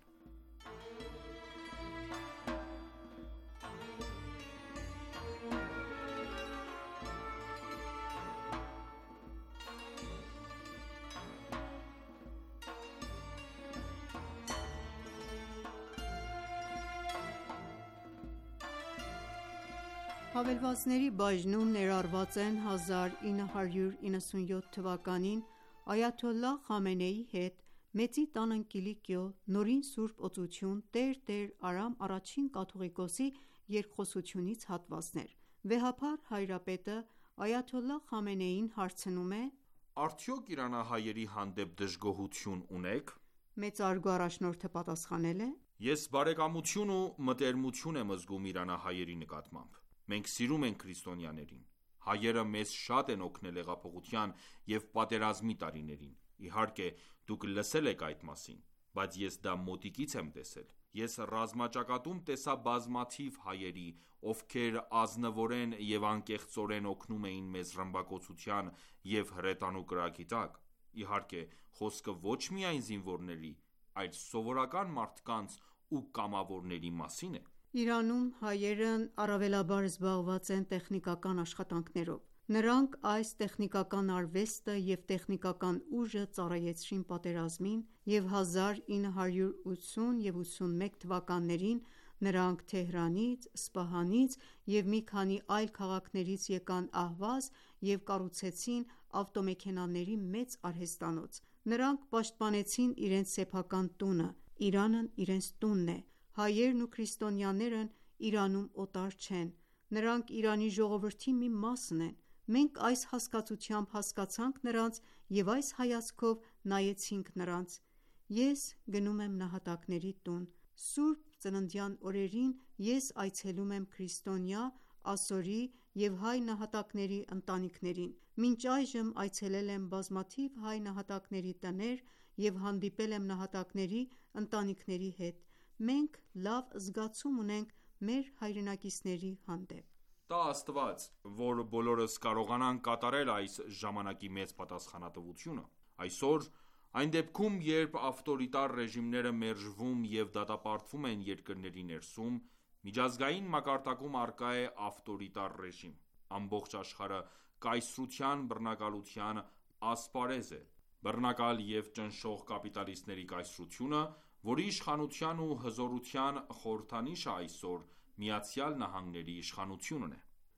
Հավելվածների բաժնում ներառված են հազար ինը հարյուր իննսունյոթ թվականին այաթոլլահ Խամենեիի հետ Մեծի տան Կիլիկիո նորին Սուրբ Օծություն Տեր-Տեր Արամ առաջին կաթողիկոսի երկխոսությունից հատվածներ: Վեհափար հայրապետը այաթոլլահ Խամենեիին հարցնում է. «Արդյոք իրանահայերի հանդեպ դժգոհություն ունե՞ք»: Մեծարգո առաջնորդը պատասխանել է. «Ես բարեկամություն ու մտերմություն եմ զգում իրանահայերի նկատմամբ: Մենք սիրում ենք քրիստոնյաներին: Հայերը մեզ շատ են օգնել հեղափոխության և պատերազմի տարիներին: Իհարկե դուք լսել եք այդ մասին: Բայց ես դա մոտիկից եմ տեսել: Ես ռազմաճակատում տեսա բազմաթիվ հայերի, ովքեր ազնվորեն և անկեղծորեն օգնում էին մեզ ռմբակոծության և հրետանու կրակի տակ: Իհարկե խոսքը ոչ միայն զինվորների, այլ սովորական մարդկանց ու կամավորների մասին է»: Իրանում հայերն առավելաբար զբաղված են տեխնիկական աշխատանքներով: Նրանք այս տեխնիկական արվեստը և տեխնիկական ուժը ծառայեցրին պատերազմին և հազար ինը հարյուր ութսուն և ութսունմեկ թվականներին նրանք Թեհրանից, Սպահանից և մի քանի այլ քաղաքներից եկան Ահվազ և կառուցեցին ավտոմեքենաների մեծ արհեստանոց: Նրանք պաշտպանեցին իրենց սեփական տունը: Իրանն իրենց տունն է: Հայերն ու քրիստոնյաներն Իրանում օտար չեն: Նրանք Իրանի ժողովրդի մի մասն են: Մենք այս հասկացությամբ հասկացանք նրանց և այս հայացքով նայեցինք նրանց: Ես գնում եմ նահատակների տուն: Սուրբ ծննդյան օրերին ես այցելում եմ քրիստոնյա, ասորի և հայ նահատակների ընտանիքներին: Մինչ այժմ այցելել եմ բազմաթիվ հայ նահատակների տներ և հանդիպել եմ նահատակների ընտանիքների հետ: Մենք լավ զգացում ունենք մեր հայրենակիցների հանդեպ: Տա Աստված, որ բոլորս կարողանանք կատարել այս ժամանակի մեծ պատասխանատվությունը: Այսօր, այն դեպքում երբ ավտորիտար ռեժիմները մերժվում և դատապարտվում են երկրների ներսում, միջազգային մակարդակում առկա է ավտորիտար ռեժիմ: Ամբողջ աշխարհը կայսրության բռնակալության ասպարեզ է: Բռնակալ և ճնշող կապիտալիստների կայսրությունը, որի իշխանության ու հզորության խորհրդանիշը այսօր ԱՄՆ-ի իշխանությունն է: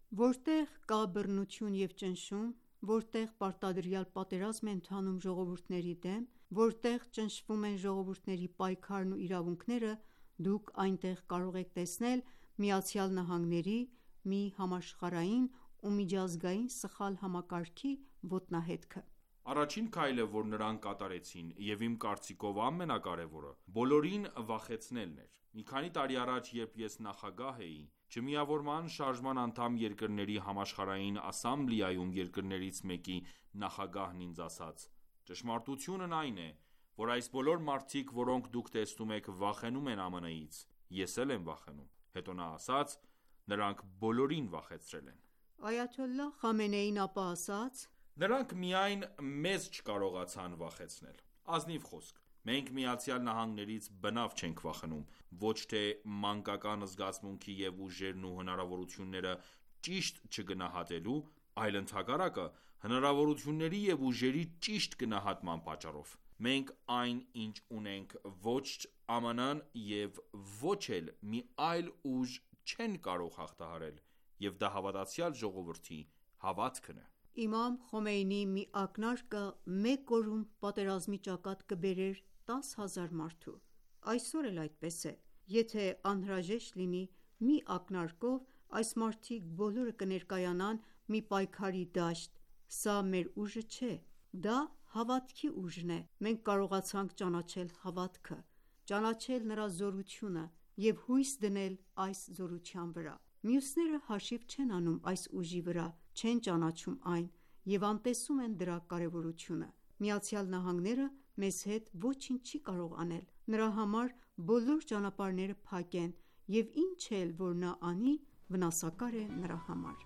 Որտեղ կա բռնություն և ճնշում, որտեղ պարտադրյալ պատերազմ է ընթանում ժողովուրդների դեմ, որտեղ ճնշվում են ժողովուրդների պայքարն ու իրավունքները, դուք այնտեղ կարող եք տեսնել ԱՄՆ-ի մի համաշխարհային ու միջազգային սխալ համակարգի ոտնահետքը։ Առաջին քայլը, որ նրանք կատարեցին, և իմ կարծիքով ամենակարևորը, բոլորին վախեցնելն էր։ Մի քանի տարի առաջ, երբ ես նախագահ էի, Չմիավորման շարժման անդամ երկրների համաշխարհային ասամբլեայում երկրներից մեկի նախագահն ինձ ասաց. «Ճշմարտությունն այն է, որ այս բոլոր մարդիկ, որոնք դուք տեսնում եք, վախենում են ԱՄՆ-ից, ես էլ եմ վախենում»։ Հետո նա ասաց. «Նրանք բոլորին վախեցրել են»։ Այաթոլլահ Խամենեին ապա ասաց. «Նրանք միայն մեզ չկարողացան վախեցնել»։ Ազնիվ խոսք։ Մենք ԱՄՆ-ից բնավ չենք վախենում, ոչ թե մանկական զգացմունքի և ուժերն ու հնարավորությունները ճիշտ չգնահատելու, այլ ընդհակառակը, հնարավորությունների և ուժերի ճիշտ գնահատման պատճառով։ Մենք այն, ինչ ունենք, ոչ ԱՄՆ-ն և ոչ էլ մի այլ ուժ չեն կարող հաղթահարել, և դա հավատացյալ ժողովրդի հավատքն է։ Իմամ Խոմեյնիի մի ակնարկը մեկ օրում պատերազմի ճակատ կբերեր տաս հազար մարդու։ Այսօր էլ այդպես է։ Եթե անհրաժեշտ լինի, մի ակնարկով այս մարդիկ բոլորը կներկայանան մի պայքարի դաշտ։ Սա մեր ուժը չէ, դա հավատքի ուժն է։ Մենք կարողացանք ճանաչել հավատքը, ճանաչել նրա զորությունը և հույս դնել այս զորության վրա։ Մյուսները հաշիվ չեն անում այս ուժի վրա, չեն ճանաչում այն և անտեսում են դրա կարևորությունը։ ԱՄՆ-ը մեզ հետ ոչինչ չի կարող անել։ Նրա համար բոլոր ճանապարհները փակ են, և ինչ էլ որ նա անի, վնասակար է նրա համար։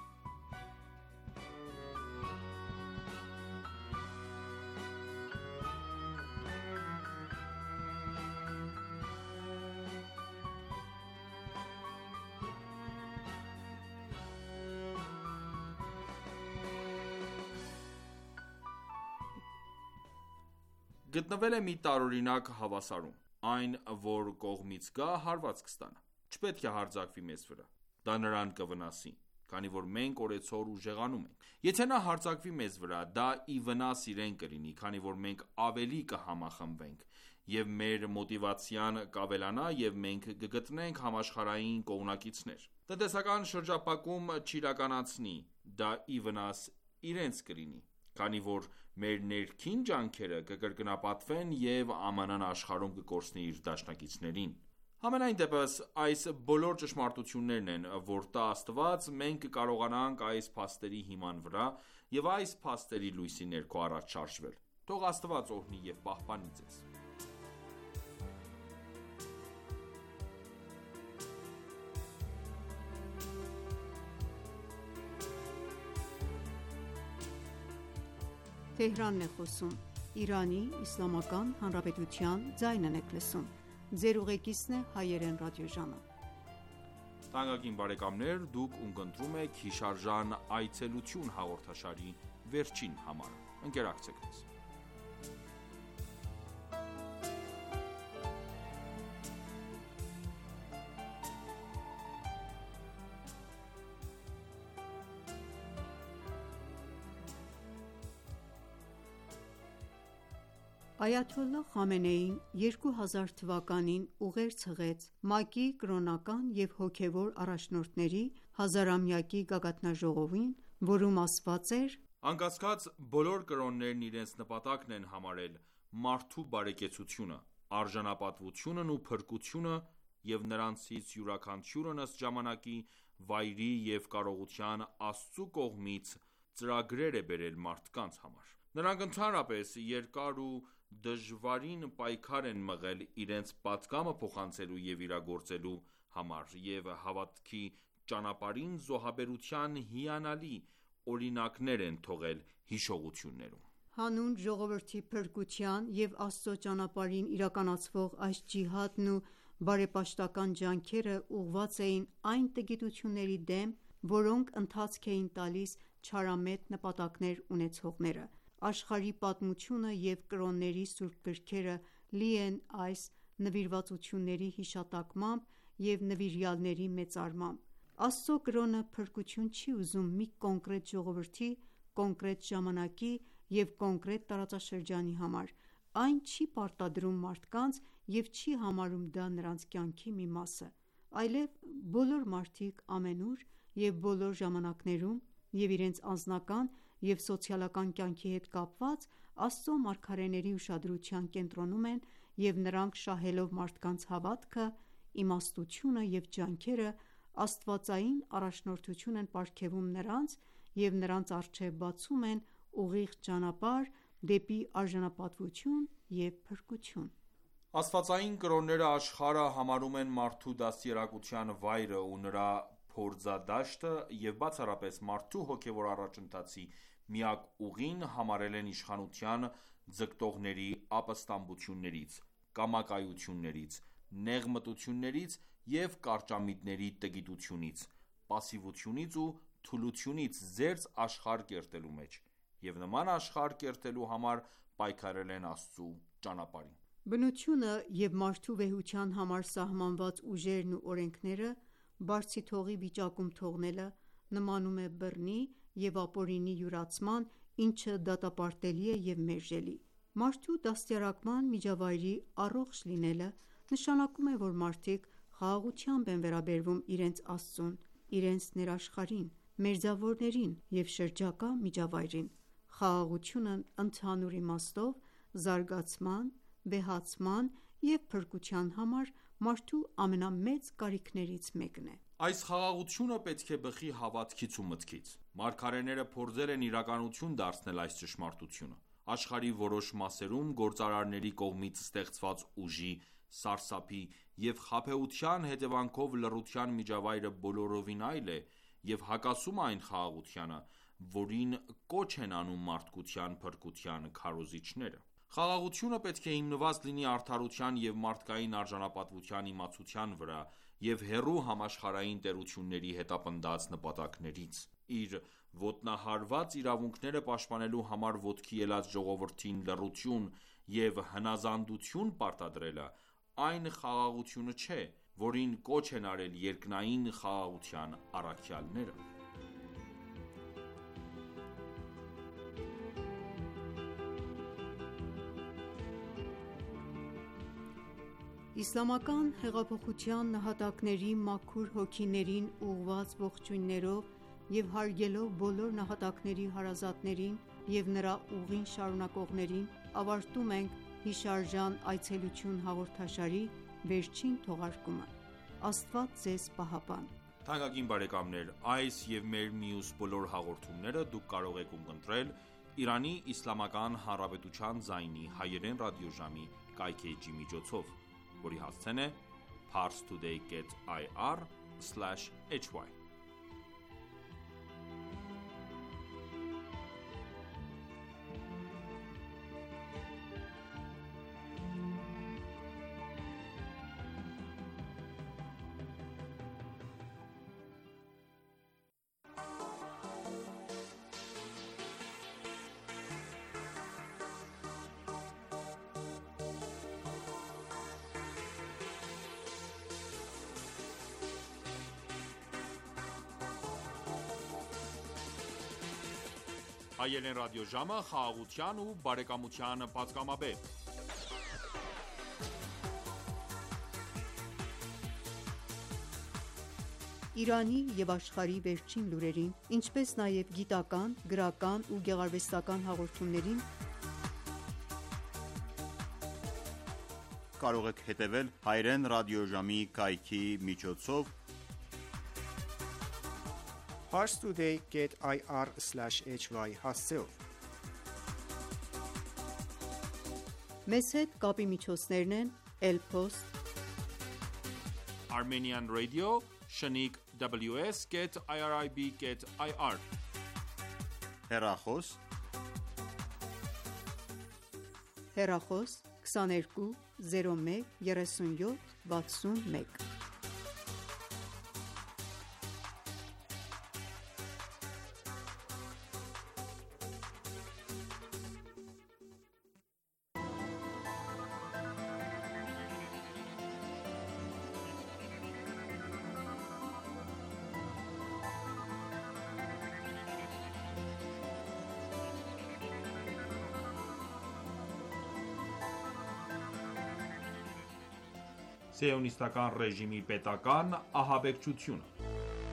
Գտնվել է մի տարօրինակ հավասարում. այն, որ կողմից գա, հարված կստանա։ Չպետք է հարձակվի մեզ վրա։ Դա նրան կվնասի, քանի որ մենք օրեցօր ուժեղանում ենք։ Եթե նա հարձակվի մեզ վրա, դա ի վնաս իրեն կլինի, քանի որ մենք ավելի կհամախմբվենք, և մեր մոտիվացիան կավելանա, և մենք կգտնենք համաշխարհային կողմնակիցներ։ Տնտեսական շրջափակում չիրականացնի, դա ի վնաս իրենց կլինի, քանի որ մեր ներքին ջանքերը կկրկնապատկվեն, և ԱՄՆ-ն աշխարհում կկորցնի իր դաշնակիցներին։ Համենայն դեպս, այս բոլոր ճշմարտություններն են, որ տա Աստված, մենք կկարողանանք այս փաստերի հիման վրա և այս փաստերի լույսի ներքո առաջ շարժվել։ Թող Աստված օրհնի և պահպանի ձեզ։ Այաթոլլահ Խամենեին երկու հազար թվականին ուղերձ հղեց ՄԱԿ-ի կրոնական և հոգևոր առաջնորդների հազարամյակի գագաթնաժողովին, որում ասված էր. «Անկասկած, բոլոր կրոններն իրենց նպատակն են համարել մարդու բարեկեցությունը, արժանապատվությունն ու փրկությունը և նրանցից յուրաքանչյուրն ըստ ժամանակի, վայրի և կարողության Աստծու կողմից ծրագրեր է բերել մարդկանց համար։ Նրանք ընդհանրապես երկար ու դժվարին պայքար են մղել իրենց պատգամը փոխանցելու և իրագործելու համար և հավատքի ճանապարհին զոհաբերության հիանալի օրինակներ են թողել հիշողություններում»։ Հանուն ժողովրդի փրկության և Աստծո ճանապարհին իրականացվող այս ջիհադն ու բարեպաշտական ջանքերը ուղղված էին այն տգիտությունների դեմ, որոնք ընթացք էին տալիս չարամետ նպատակներ ունեցողները։ Աշխարհի պատմությունը և կրոնների սուրբ գրքերը լի են այս նվիրվածությունների հիշատակմամբ և նվիրյալների մեծարմամբ։ Աստծո կրոնը փրկություն չի ուզում մի կոնկրետ ժողովրդի, կոնկրետ ժամանակի և կոնկրետ տարածաշրջանի համար: Այն չի պարտադրում մարդկանց և չի համարում դա նրանց կյանքի մի մասը, այլև բոլոր մարդիկ ամենուր և բոլոր ժամանակներում և իրենց անձնական և սոցիալական կյանքի հետ կապված Աստծո մարգարեների ուշադրության կենտրոնում են և նրանք շահելով մարդկանց հավատքը, իմաստությունը և ջանքերը, աստվածային առաջնորդություն են պարգևում նրանց և նրանց առջև բացում են ուղիղ ճանապարհ դեպի արժանապատվություն և փրկություն: Աստվածային կրոնները աշխարհը համարում են մարդու դաստիարակության վայրը ու նրա փորձադաշտը և բացառապես մարդու հոգևոր առաջընթացի միակ ուղին համարել են իշխանության ձգտողների ապստամբություններից, կամակայություններից, նեղմտություններից և կարճամիտների տգիտությունից, պասիվությունից ու թուլությունից զերծ աշխարհ կերտելու մեջ և նման աշխարհ կերտելու համար պայքարել են Աստծու ճանապարհին: Բնությունը և մարդու վեհության համար սահմանված ուժերն ու օրենքները բարձիթողի վիճակում թողնելը նմանում է բռնի և ապօրինի յուրացման, ինչը դատապարտելի է և մերժելի: Մարդու դաստիարակման միջավայրի առողջ լինելը նշանակում է, որ մարդիկ խաղաղությամբ են վերաբերվում իրենց Աստծուն, իրենց ներաշխարհին, մերձավորներին և շրջակա միջավայրին: Խաղաղությունն ընդհանուր իմաստով զարգացման, վեհացման և փրկության համար մարդու ամենամեծ կարիքներից մեկն է: Այս խաղաղությունը պետք է բխի հավատքից ու մտքից: Մարգարեները փորձել են իրականություն դարձնել այս ճշմարտությունը: Աշխարհի որոշ մասերում գործարարների կողմից ստեղծված ուժի, սարսափի և խաբեության հետևանքով լռության միջավայրը բոլորովին այլ է և հակասում է այն խաղաղությանը, որին կոչ են անում մարդկության փրկության քարոզիչները: Խաղաղությունը պետք է հիմնված լինի արդարության և մարդկային արժանապատվության իմացության վրա և հեռու համաշխարհային տերությունների հետապնդած նպատակներից: Իր ոտնահարված իրավունքները պաշտպանելու համար ոտքի ելած ժողովրդին լռություն և հնազանդություն պարտադրելը այն խաղաղությունը չէ, որին կոչ են արել երկնային խաղաղության առաքյալները: Իսլամական հեղափոխության նահատակների մաքուր հոգիներին ուղղված ողջույններով և հարգելով բոլոր նահատակների հարազատներին և նրա ուղին շարունակողներին, ավարտում ենք հիշարժան այցելություն հաղորդաշարի վերջին թողարկումը: Աստված Ձեզ պահապան: Թանկագին բարեկամներ այս և մեր մյուս բոլոր հաղորդումները դուք կարող եք ունկնդրել Իրանի Իսլամական Հանրապետության ձայնի հայերեն ռադիոժամի կայքէջի միջոցով, որի հասցեն է parstoday dot ir slash hy: Հայերեն ռադիոժամը խաղաղության ու բարեկամության պատգամաբեր: Իրանի և աշխարհի վերջին լուրերին, ինչպես նաև գիտական, գրական ու գեղարվեստական հաղորդումներին կարող եք հետևել հայրեն ռադիոժամի կայքի միջոցով parstoday dot ir slash hy հասցեով: Մեզ հետ կապի միջոցներն են Elpost Armenian Radio Shanick ws dot irib dot ir Հեռախոս Հեռախոս քսաներկու զիրո մեկ երեսունյոթ վաթսունմեկ Սիոնիստական ռեժիմի պետական ահաբեկչությունը։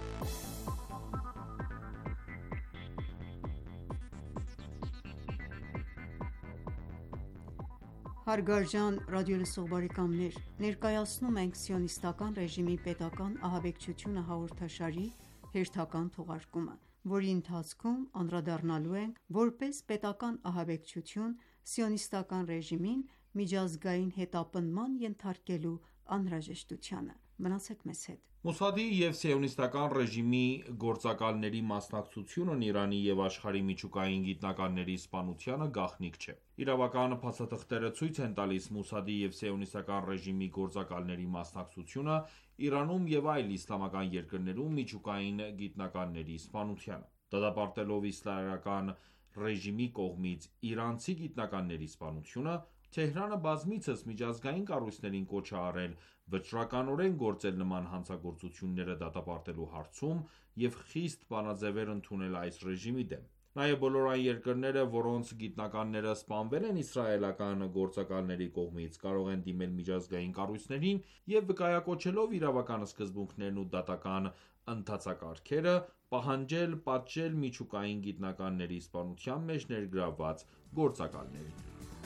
Հարգարժան ռադիոլսող բարեկամներ, ներկայացնում ենք Սիոնիստական ռեժիմի պետական ահաբեկչությունը հաղորդաշարի հերթական թողարկումը, որի ընթացքում անդրադառնալու ենք որպես պետական ահաբեկչություն Սիոնիստական ռեժիմին միջազգային հետապնդման ենթարկելու անհրաժեշտությանը։ Մնացեք մեզ հետ։ Մոսադի և Սիոնիստական ռեժիմի գործակալների մասնակցությունն Իրանի և աշխարհի միջուկային գիտնականների սպանությանը գաղտնիք չէ։ Իրավական փաստաթղթերը ցույց են տալիս Մոսադի և Սիոնիստական ռեժիմի գործակալների մասնակցությունը Իրանում և այլ իսլամական երկրներում միջուկային գիտնականների սպանությանը։ Դատապարտելով իսրայելական ռեժիմի կողմից իրանցի գիտնականների սպանությունը, Թեհրանը բազմիցս միջազգային կառույցներին կոչ է արել վճռականորեն գործել նման հանցագործությունները դատապարտելու հարցում և խիստ բանաձևեր ընդունել այս ռեժիմի դեմ։ Նաև բոլոր այն երկրները, որոնց գիտնականները սպանվել են իսրայելական գործակալների կողմից, կարող են դիմել միջազգային կառույցներին և վկայակոչելով իրավական սկզբունքներն ու դատական ընթացակարգերը, պահանջել պատժել միջուկային գիտնականների սպանության մեջ ներգրավված գործակալներին։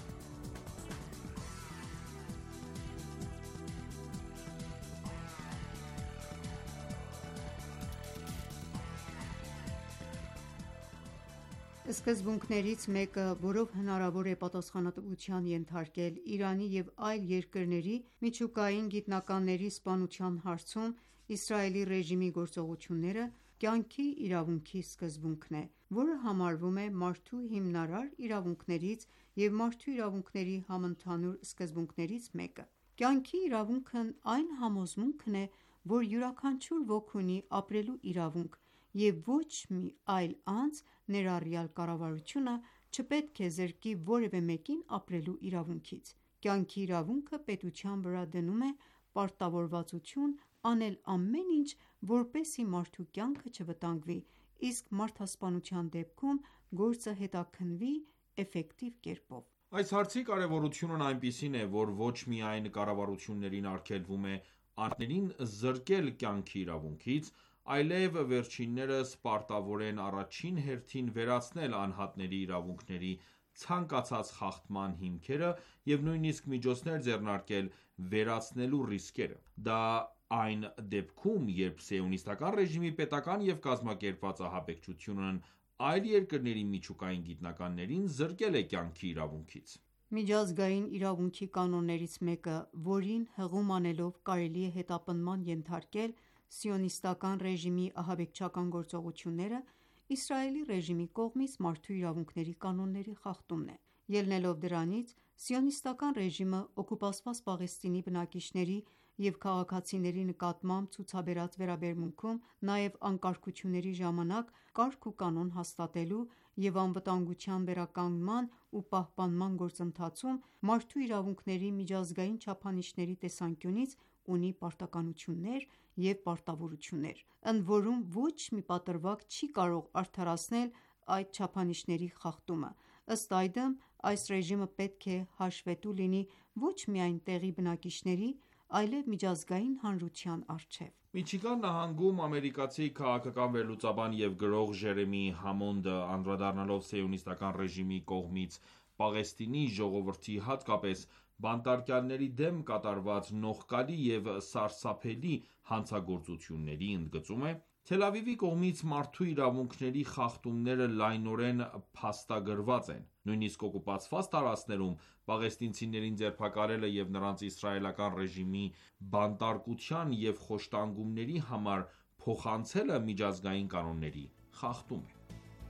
Սկզբունքներից մեկը, որով հնարավոր է պատասխանատվության ենթարկել Իրանի և այլ երկրների միջուկային գիտնականների սպանության հարցում Իսրայելի ռեժիմի գործողությունները, կյանքի իրավունքի սկզբունքն է, որը համարվում է մարդու հիմնարար իրավունքներից և մարդու իրավունքների համընդհանուր սկզբունքներից մեկը։ Կյանքի իրավունքն այն համոզմունքն է, որ յուրաքանչյուր ոք ունի ապրելու իրավունք, և ոչ մի այլ անձ, ներառյալ կառավարությունը, չպետք է զրկի որևէ մեկին ապրելու իրավունքից։ Կյանքի իրավունքը պետության վրա դնում է պարտավորվածություն անել ամեն ինչ, որպեսզի մարդու կյանքը չվտանգվի, իսկ մարդասպանության դեպքում գործը հետաքննվի էֆեկտիվ կերպով։ Այս հարցի կարևորությունն այնպիսին է, որ ոչ միայն կառավարություններին արգելվում է անհատներին զրկել կյանքի իրավունքից, այլև վերջիններս պարտավոր են առաջին հերթին վերացնել անհատների իրավունքների ցանկացած խախտման հիմքերը և նույնիսկ միջոցներ ձեռնարկել վերացնելու ռիսկերը։ Դա այն դեպքում, երբ Սիոնիստական ռեժիմի պետական և կազմակերպված ահաբեկչությունն այլ երկրների միջուկային գիտնականներին զրկել է կյանքի իրավունքից։ Միջազգային իրավունքի կանոններից մեկը, որին հղում անելով կարելի է հետապնդման ենթարկել Սիոնիստական ռեժիմի ահաբեկչական գործողությունները, Իսրայելի ռեժիմի կողմից մարդու իրավունքների կանոնների խախտումն է։ Ելնելով դրանից, Սիոնիստական ռեժիմը օկուպացված Պաղեստինի բնակիչների և քաղաքացիների նկատմամբ ցուցաբերած վերաբերմունքում, նաև անկարգությունների ժամանակ կարգ ու կանոն հաստատելու և անվտանգության վերականգնման ու պահպանման գործընթացում մարդու իրավունքների միջազգային չափանիշների տեսանկյունից ունի պարտականություններ և պարտավորություններ, ընդորում ոչ մի պատրվակ չի կարող արդարացնել այդ չափանիշների խախտումը։ Ըստ այդմ, այս ռեժիմը պետք է հաշվետու լինի ոչ միայն տեղի բնակիչների, այլև միջազգային հանրության առջև։ Միչիգան նահանգում ամերիկացի քաղաքական վերլուծաբան և գրող Ջերեմի Համոնդը, անդրադառնալով Սիոնիստական ռեժիմի կողմից Պաղեստինի ժողովրդի, հատկապես բանտարկյալների դեմ կատարված նողկալի և սարսափելի հանցագործությունների, ընդգծում է. «Թել Ավիվի կողմից մարդու իրավունքների խախտումները լայնորեն փաստագրված են։ Նույնիսկ օկուպացված տարածքներում պաղեստինցիներին ձերբակալելը և նրանց իսրայելական ռեժիմի բանտարկության և խոշտանգումների համար փոխանցելը միջազգային կանոնների խախտում է»։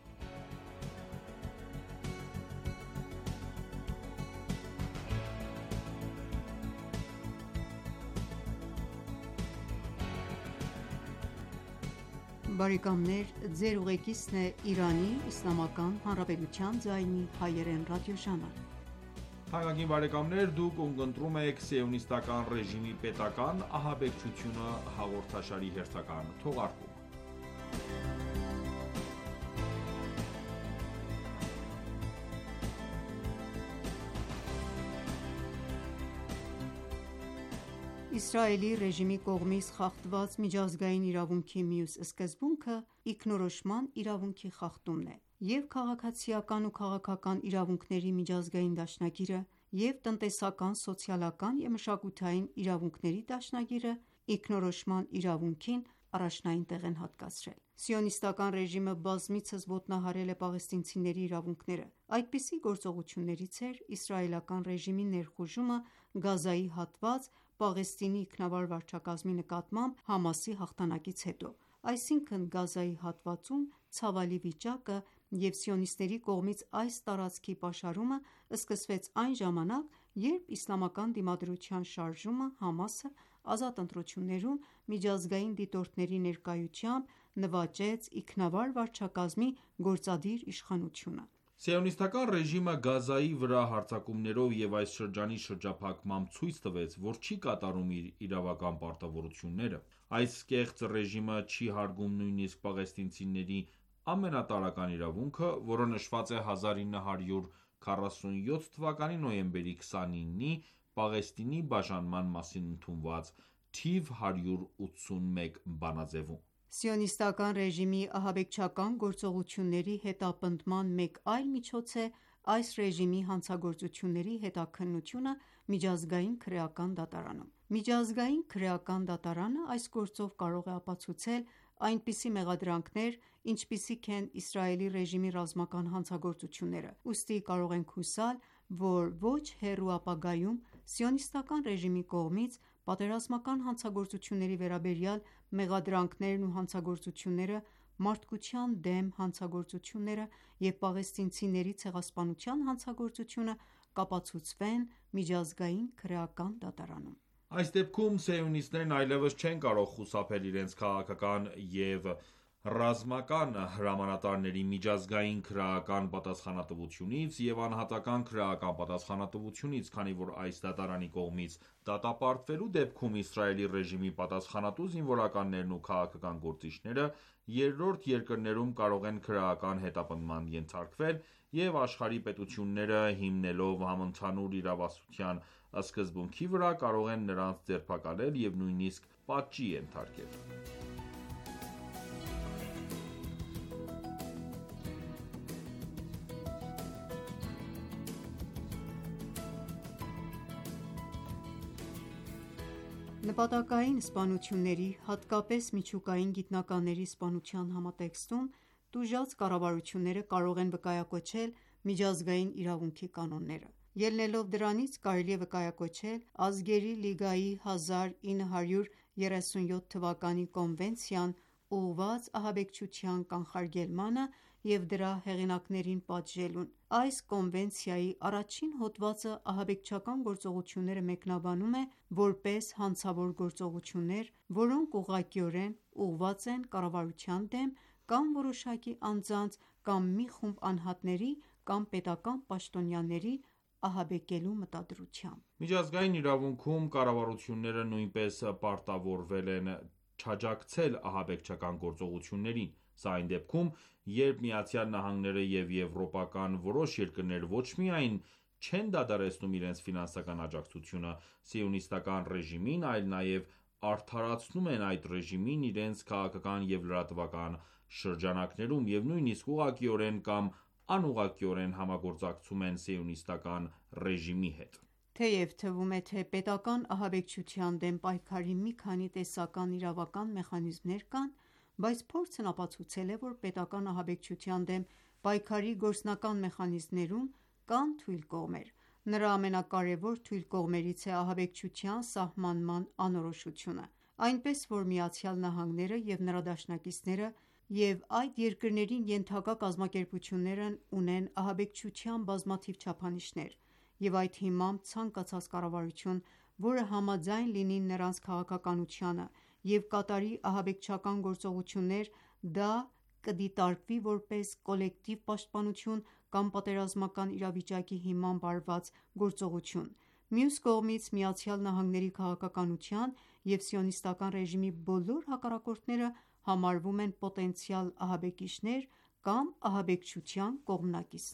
Բարեկամներ, ձեր ուղեկիցն է Իրանի Իսլամական Հանրապետության ձայնի հայերեն ռադիոժամը։ Թանկագին բարեկամներ, դուք ունկնդրում եք Սիոնիստական ռեժիմի պետական ահաբեկչությունը հաղորդաշարի հերթական թողարկումը։ Իսրայելի ռեժիմի կողմից խախտված միջազգային իրավունքի մյուս սկզբունքը ինքնորոշման իրավունքի խախտումն է, և քաղաքացիական ու քաղաքական իրավունքների միջազգային դաշնագիրը, և տնտեսական, սոցիալական և մշակութային իրավունքների դաշնագիրը ինքնորոշման իրավունքին առաջնային տեղ են հատկացրել: Սիոնիստական ռեժիմը բազմիցս ոտնահարել է պաղեստինցիների իրավունքները: Այդպիսի գործողություններից էր իսրայելական ռեժիմի ներխուժումը Գազայի հատված Պաղեստինի ինքնավար վարչակազմի նկատմամբ ՀԱՄԱՍ-ի հաղթանակից հետո: Այսինքն Գազայի հատվածում ցավալի վիճակը և սիոնիստների կողմից այս տարածքի պաշարումը սկսվեց այն ժամանակ, երբ Իսլամական դիմադրության շարժումը ՀԱՄԱՍ-ը ազատ ընտրություններում միջազգային դիտորդների ներկայությամբ նվաճեց ինքնավար վարչակազմի գործադիր իշխանությունը: Սիոնիստական ռեժիմը Գազայի վրա հարձակումներով և այս շրջանի շրջափակմամբ ցույց տվեց, որ չի կատարում իր իրավական պարտավորությունները: Այս կեղծ ռեժիմը չի հարգում նույնիսկ պաղեստինցիների ամենատարրական իրավունքը, որը նշված է հազար ինը հարյուր քառասունյոթ թվականի նոյեմբերի քսանինի Պաղեստինի բաժանման մասին ընդունված թիվ հարյուր ութսունմեկ բանաձեւում: Սիոնիստական ռեժիմի ահաբեկչական գործողությունների հետապնդման մեկ այլ միջոց է այս ռեժիմի հանցագործությունների հետաքննությունը Միջազգային քրեական դատարանում: Միջազգային քրեական դատարանը այս գործով կարող է ապացուցել այնպիսի մեղադրանքներ, ինչպիսիք են Իսրայելի ռեժիմի ռազմական հանցագործությունները: Ուստի կարող ենք հուսալ, որ ոչ հեռու ապագայում Սիոնիստական ռեժիմի կողմից պատերազմական հանցագործությունների վերաբերյալ մեղադրանքներն ու հանցագործությունները, մարդկության դեմ հանցագործությունները և պաղեստինցիների ցեղասպանության հանցագործությունը կապացուցվեն Միջազգային քրեական դատարանում: Այս դեպքում սիոնիստներն այլևս չեն կարող խուսափել իրենց քաղաքական և ռազմական հրամանատարների միջազգային քրեական պատասխանատվությունից և անհատական քրեական պատասխանատվությունից, քանի որ այս դատարանի կողմից դատապարտվելու դեպքում Իսրայելի ռեժիմի պատասխանատու զինվորականներն ու քաղաքական գործիչները երրորդ երկրներում կարող են քրեական հետապնդման ենթարկվել և աշխարհի պետությունները հիմնելով համընդհանուր իրավասության սկզբունքի վրա կարող են նրանց ձերբակալել և նույնիսկ պատժի ենթարկել: Նպատակային սպանությունների, հատկապես միջուկային գիտնականների սպանության համատեքստում տուժած կառավարությունները կարող են վկայակոչել միջազգային իրավունքի կանոնները: Ելնելով դրանից կարելի է վկայակոչել Ազգերի լիգայի հազար ինը հարյուր երեսունյոթ թվականի կոնվենցիան՝ ուղղված ահաբեկչության կանխարգելմանը և դրա հեղինակներին պատժելուն: Այս կոնվենցիայի առաջին հոդվածը ահաբեկչական գործողությունները մեկնաբանում է որպես հանցավոր գործողություններ, որոնք ուղղակիորեն ուղղված են կառավարության դեմ կամ որոշակի անձանց կամ մի խումբ անհատների կամ պետական պաշտոնյաների ահաբեկելու մտադրությամբ: Միջազգային իրավունքում կառավարությունները նույնպես պարտավորվել են չաջակցել ահաբեկչական գործողություններին: Սա այն դեպքում, երբ ԱՄՆ-ը և եվրոպական որոշ երկրներ ոչ միայն չեն դադարեցնում իրենց ֆինանսական աջակցությունը սիոնիստական ռեժիմին, այլ նաև արդարացնում են այդ ռեժիմին իրենց քաղաքական և լրատվական շրջանակներում և նույնիսկ ուղղակիորեն կամ անուղղակիորեն համագործակցում են սիոնիստական ռեժիմի հետ: Թեև թվում է, թե պետական ահաբեկչության դեմ պայքարի մի քանի տեսական իրավական մեխանիզմներ կան, բայց փորձն ապացուցել է, որ պետական ահաբեկչության դեմ պայքարի գործնական մեխանիզմներում կան թույլ կողմեր: Նրա ամենակարևոր թույլ կողմերից է ահաբեկչության սահմանման անորոշությունը: Այնպես որ ԱՄՆ-ը և նրա դաշնակիցները և այդ երկրներին ենթակա կազմակերպություններն ունեն ահաբեկչության բազմաթիվ չափանիշներ և այդ հիմամբ ցանկացած կառավարություն, որը համաձայն լինի նրանց քաղաքականությանը և կատարի ահաբեկչական գործողություններ, դա կդիտարկվի որպես կոլեկտիվ պաշտպանություն կամ պատերազմական իրավիճակի հիմամբ արված գործողություն: Մյուս կողմից ԱՄՆ-ի քաղաքականության և սիոնիստական ռեժիմի բոլոր հակառակորդները համարվում են պոտենցիալ ահաբեկիչներ կամ ահաբեկչության կողմնակիցներ: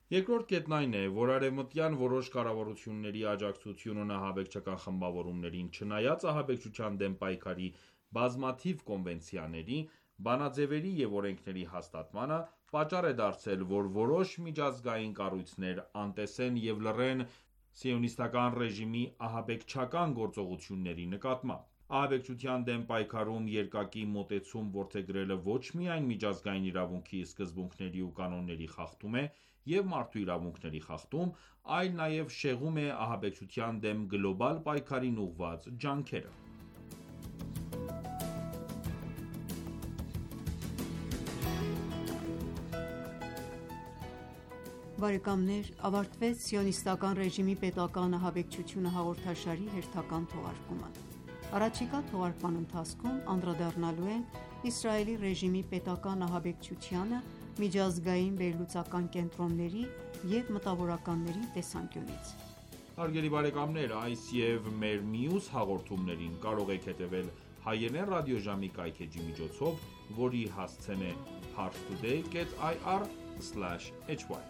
Երկրորդ կետն այն է, որ արևմտյան որոշ կառավարությունների աջակցությունն ահաբեկչական խմբավորումներին, չնայած ահաբեկչության դեմ պայքարի բազմաթիվ կոնվենցիաների, բանաձևերի և օրենքների հաստատմանը, պատճառ է դարձել, որ որոշ միջազգային կառույցներ անտեսեն և լռեն Սիոնիստական ռեժիմի ահաբեկչական գործողությունների նկատմամբ: Ահաբեկչության դեմ պայքարում երկակի մոտեցում որդեգրելը ոչ միայն միջազգային իրավունքի սկզբունքների ու կանոնների խախտում է և մարդու իրավունքների խախտում, այլ նաև շեղում է ահաբեկչության դեմ գլոբալ պայքարին ուղղված ջանքերը: Ավարտվեց «Սիոնիստական ռեժիմի պետական ահաբեկչությունը» հաղորդաշարի հերթական թողարկումը: Առաջիկա թողարկման ընթացքում անդրադառնալու ենք Իսրայելի ռեժիմի պետական ահաբեկչությանը միջազգային վերլուծական կենտրոնների և մտավորականների տեսանկյունից: Հարգելի բարեկամներ, այս և մեր մյուս հաղորդումներին կարող եք հետևել հայերեն ռադիոժամի կայքէջի միջոցով, որի հասցեն է parstoday կետ ir slash hy: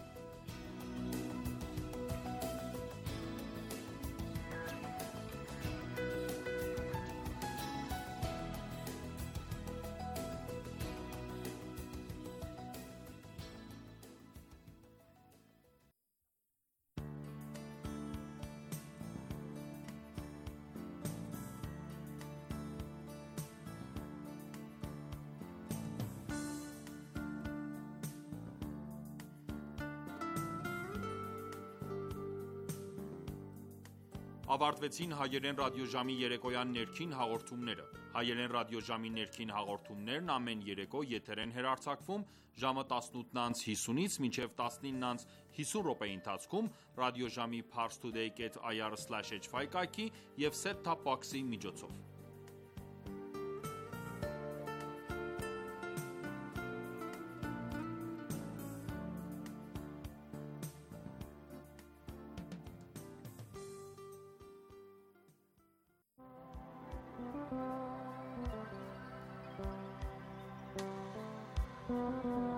Ավարտվեցին հայերեն ռադիոժամի երեկոյան ներքին հաղորդումները: Հայերեն ռադիոժամի ներքին հաղորդումներն ամեն երեկո եթեր են հեռարձակվում ժամը տասնութ հիսունից մինչև տասնինը հիսուն րոպեի ընթացքում ռադիոժամի parstoday կետ ir slash hy կայքի և set top box-ի միջոցով: Thank you.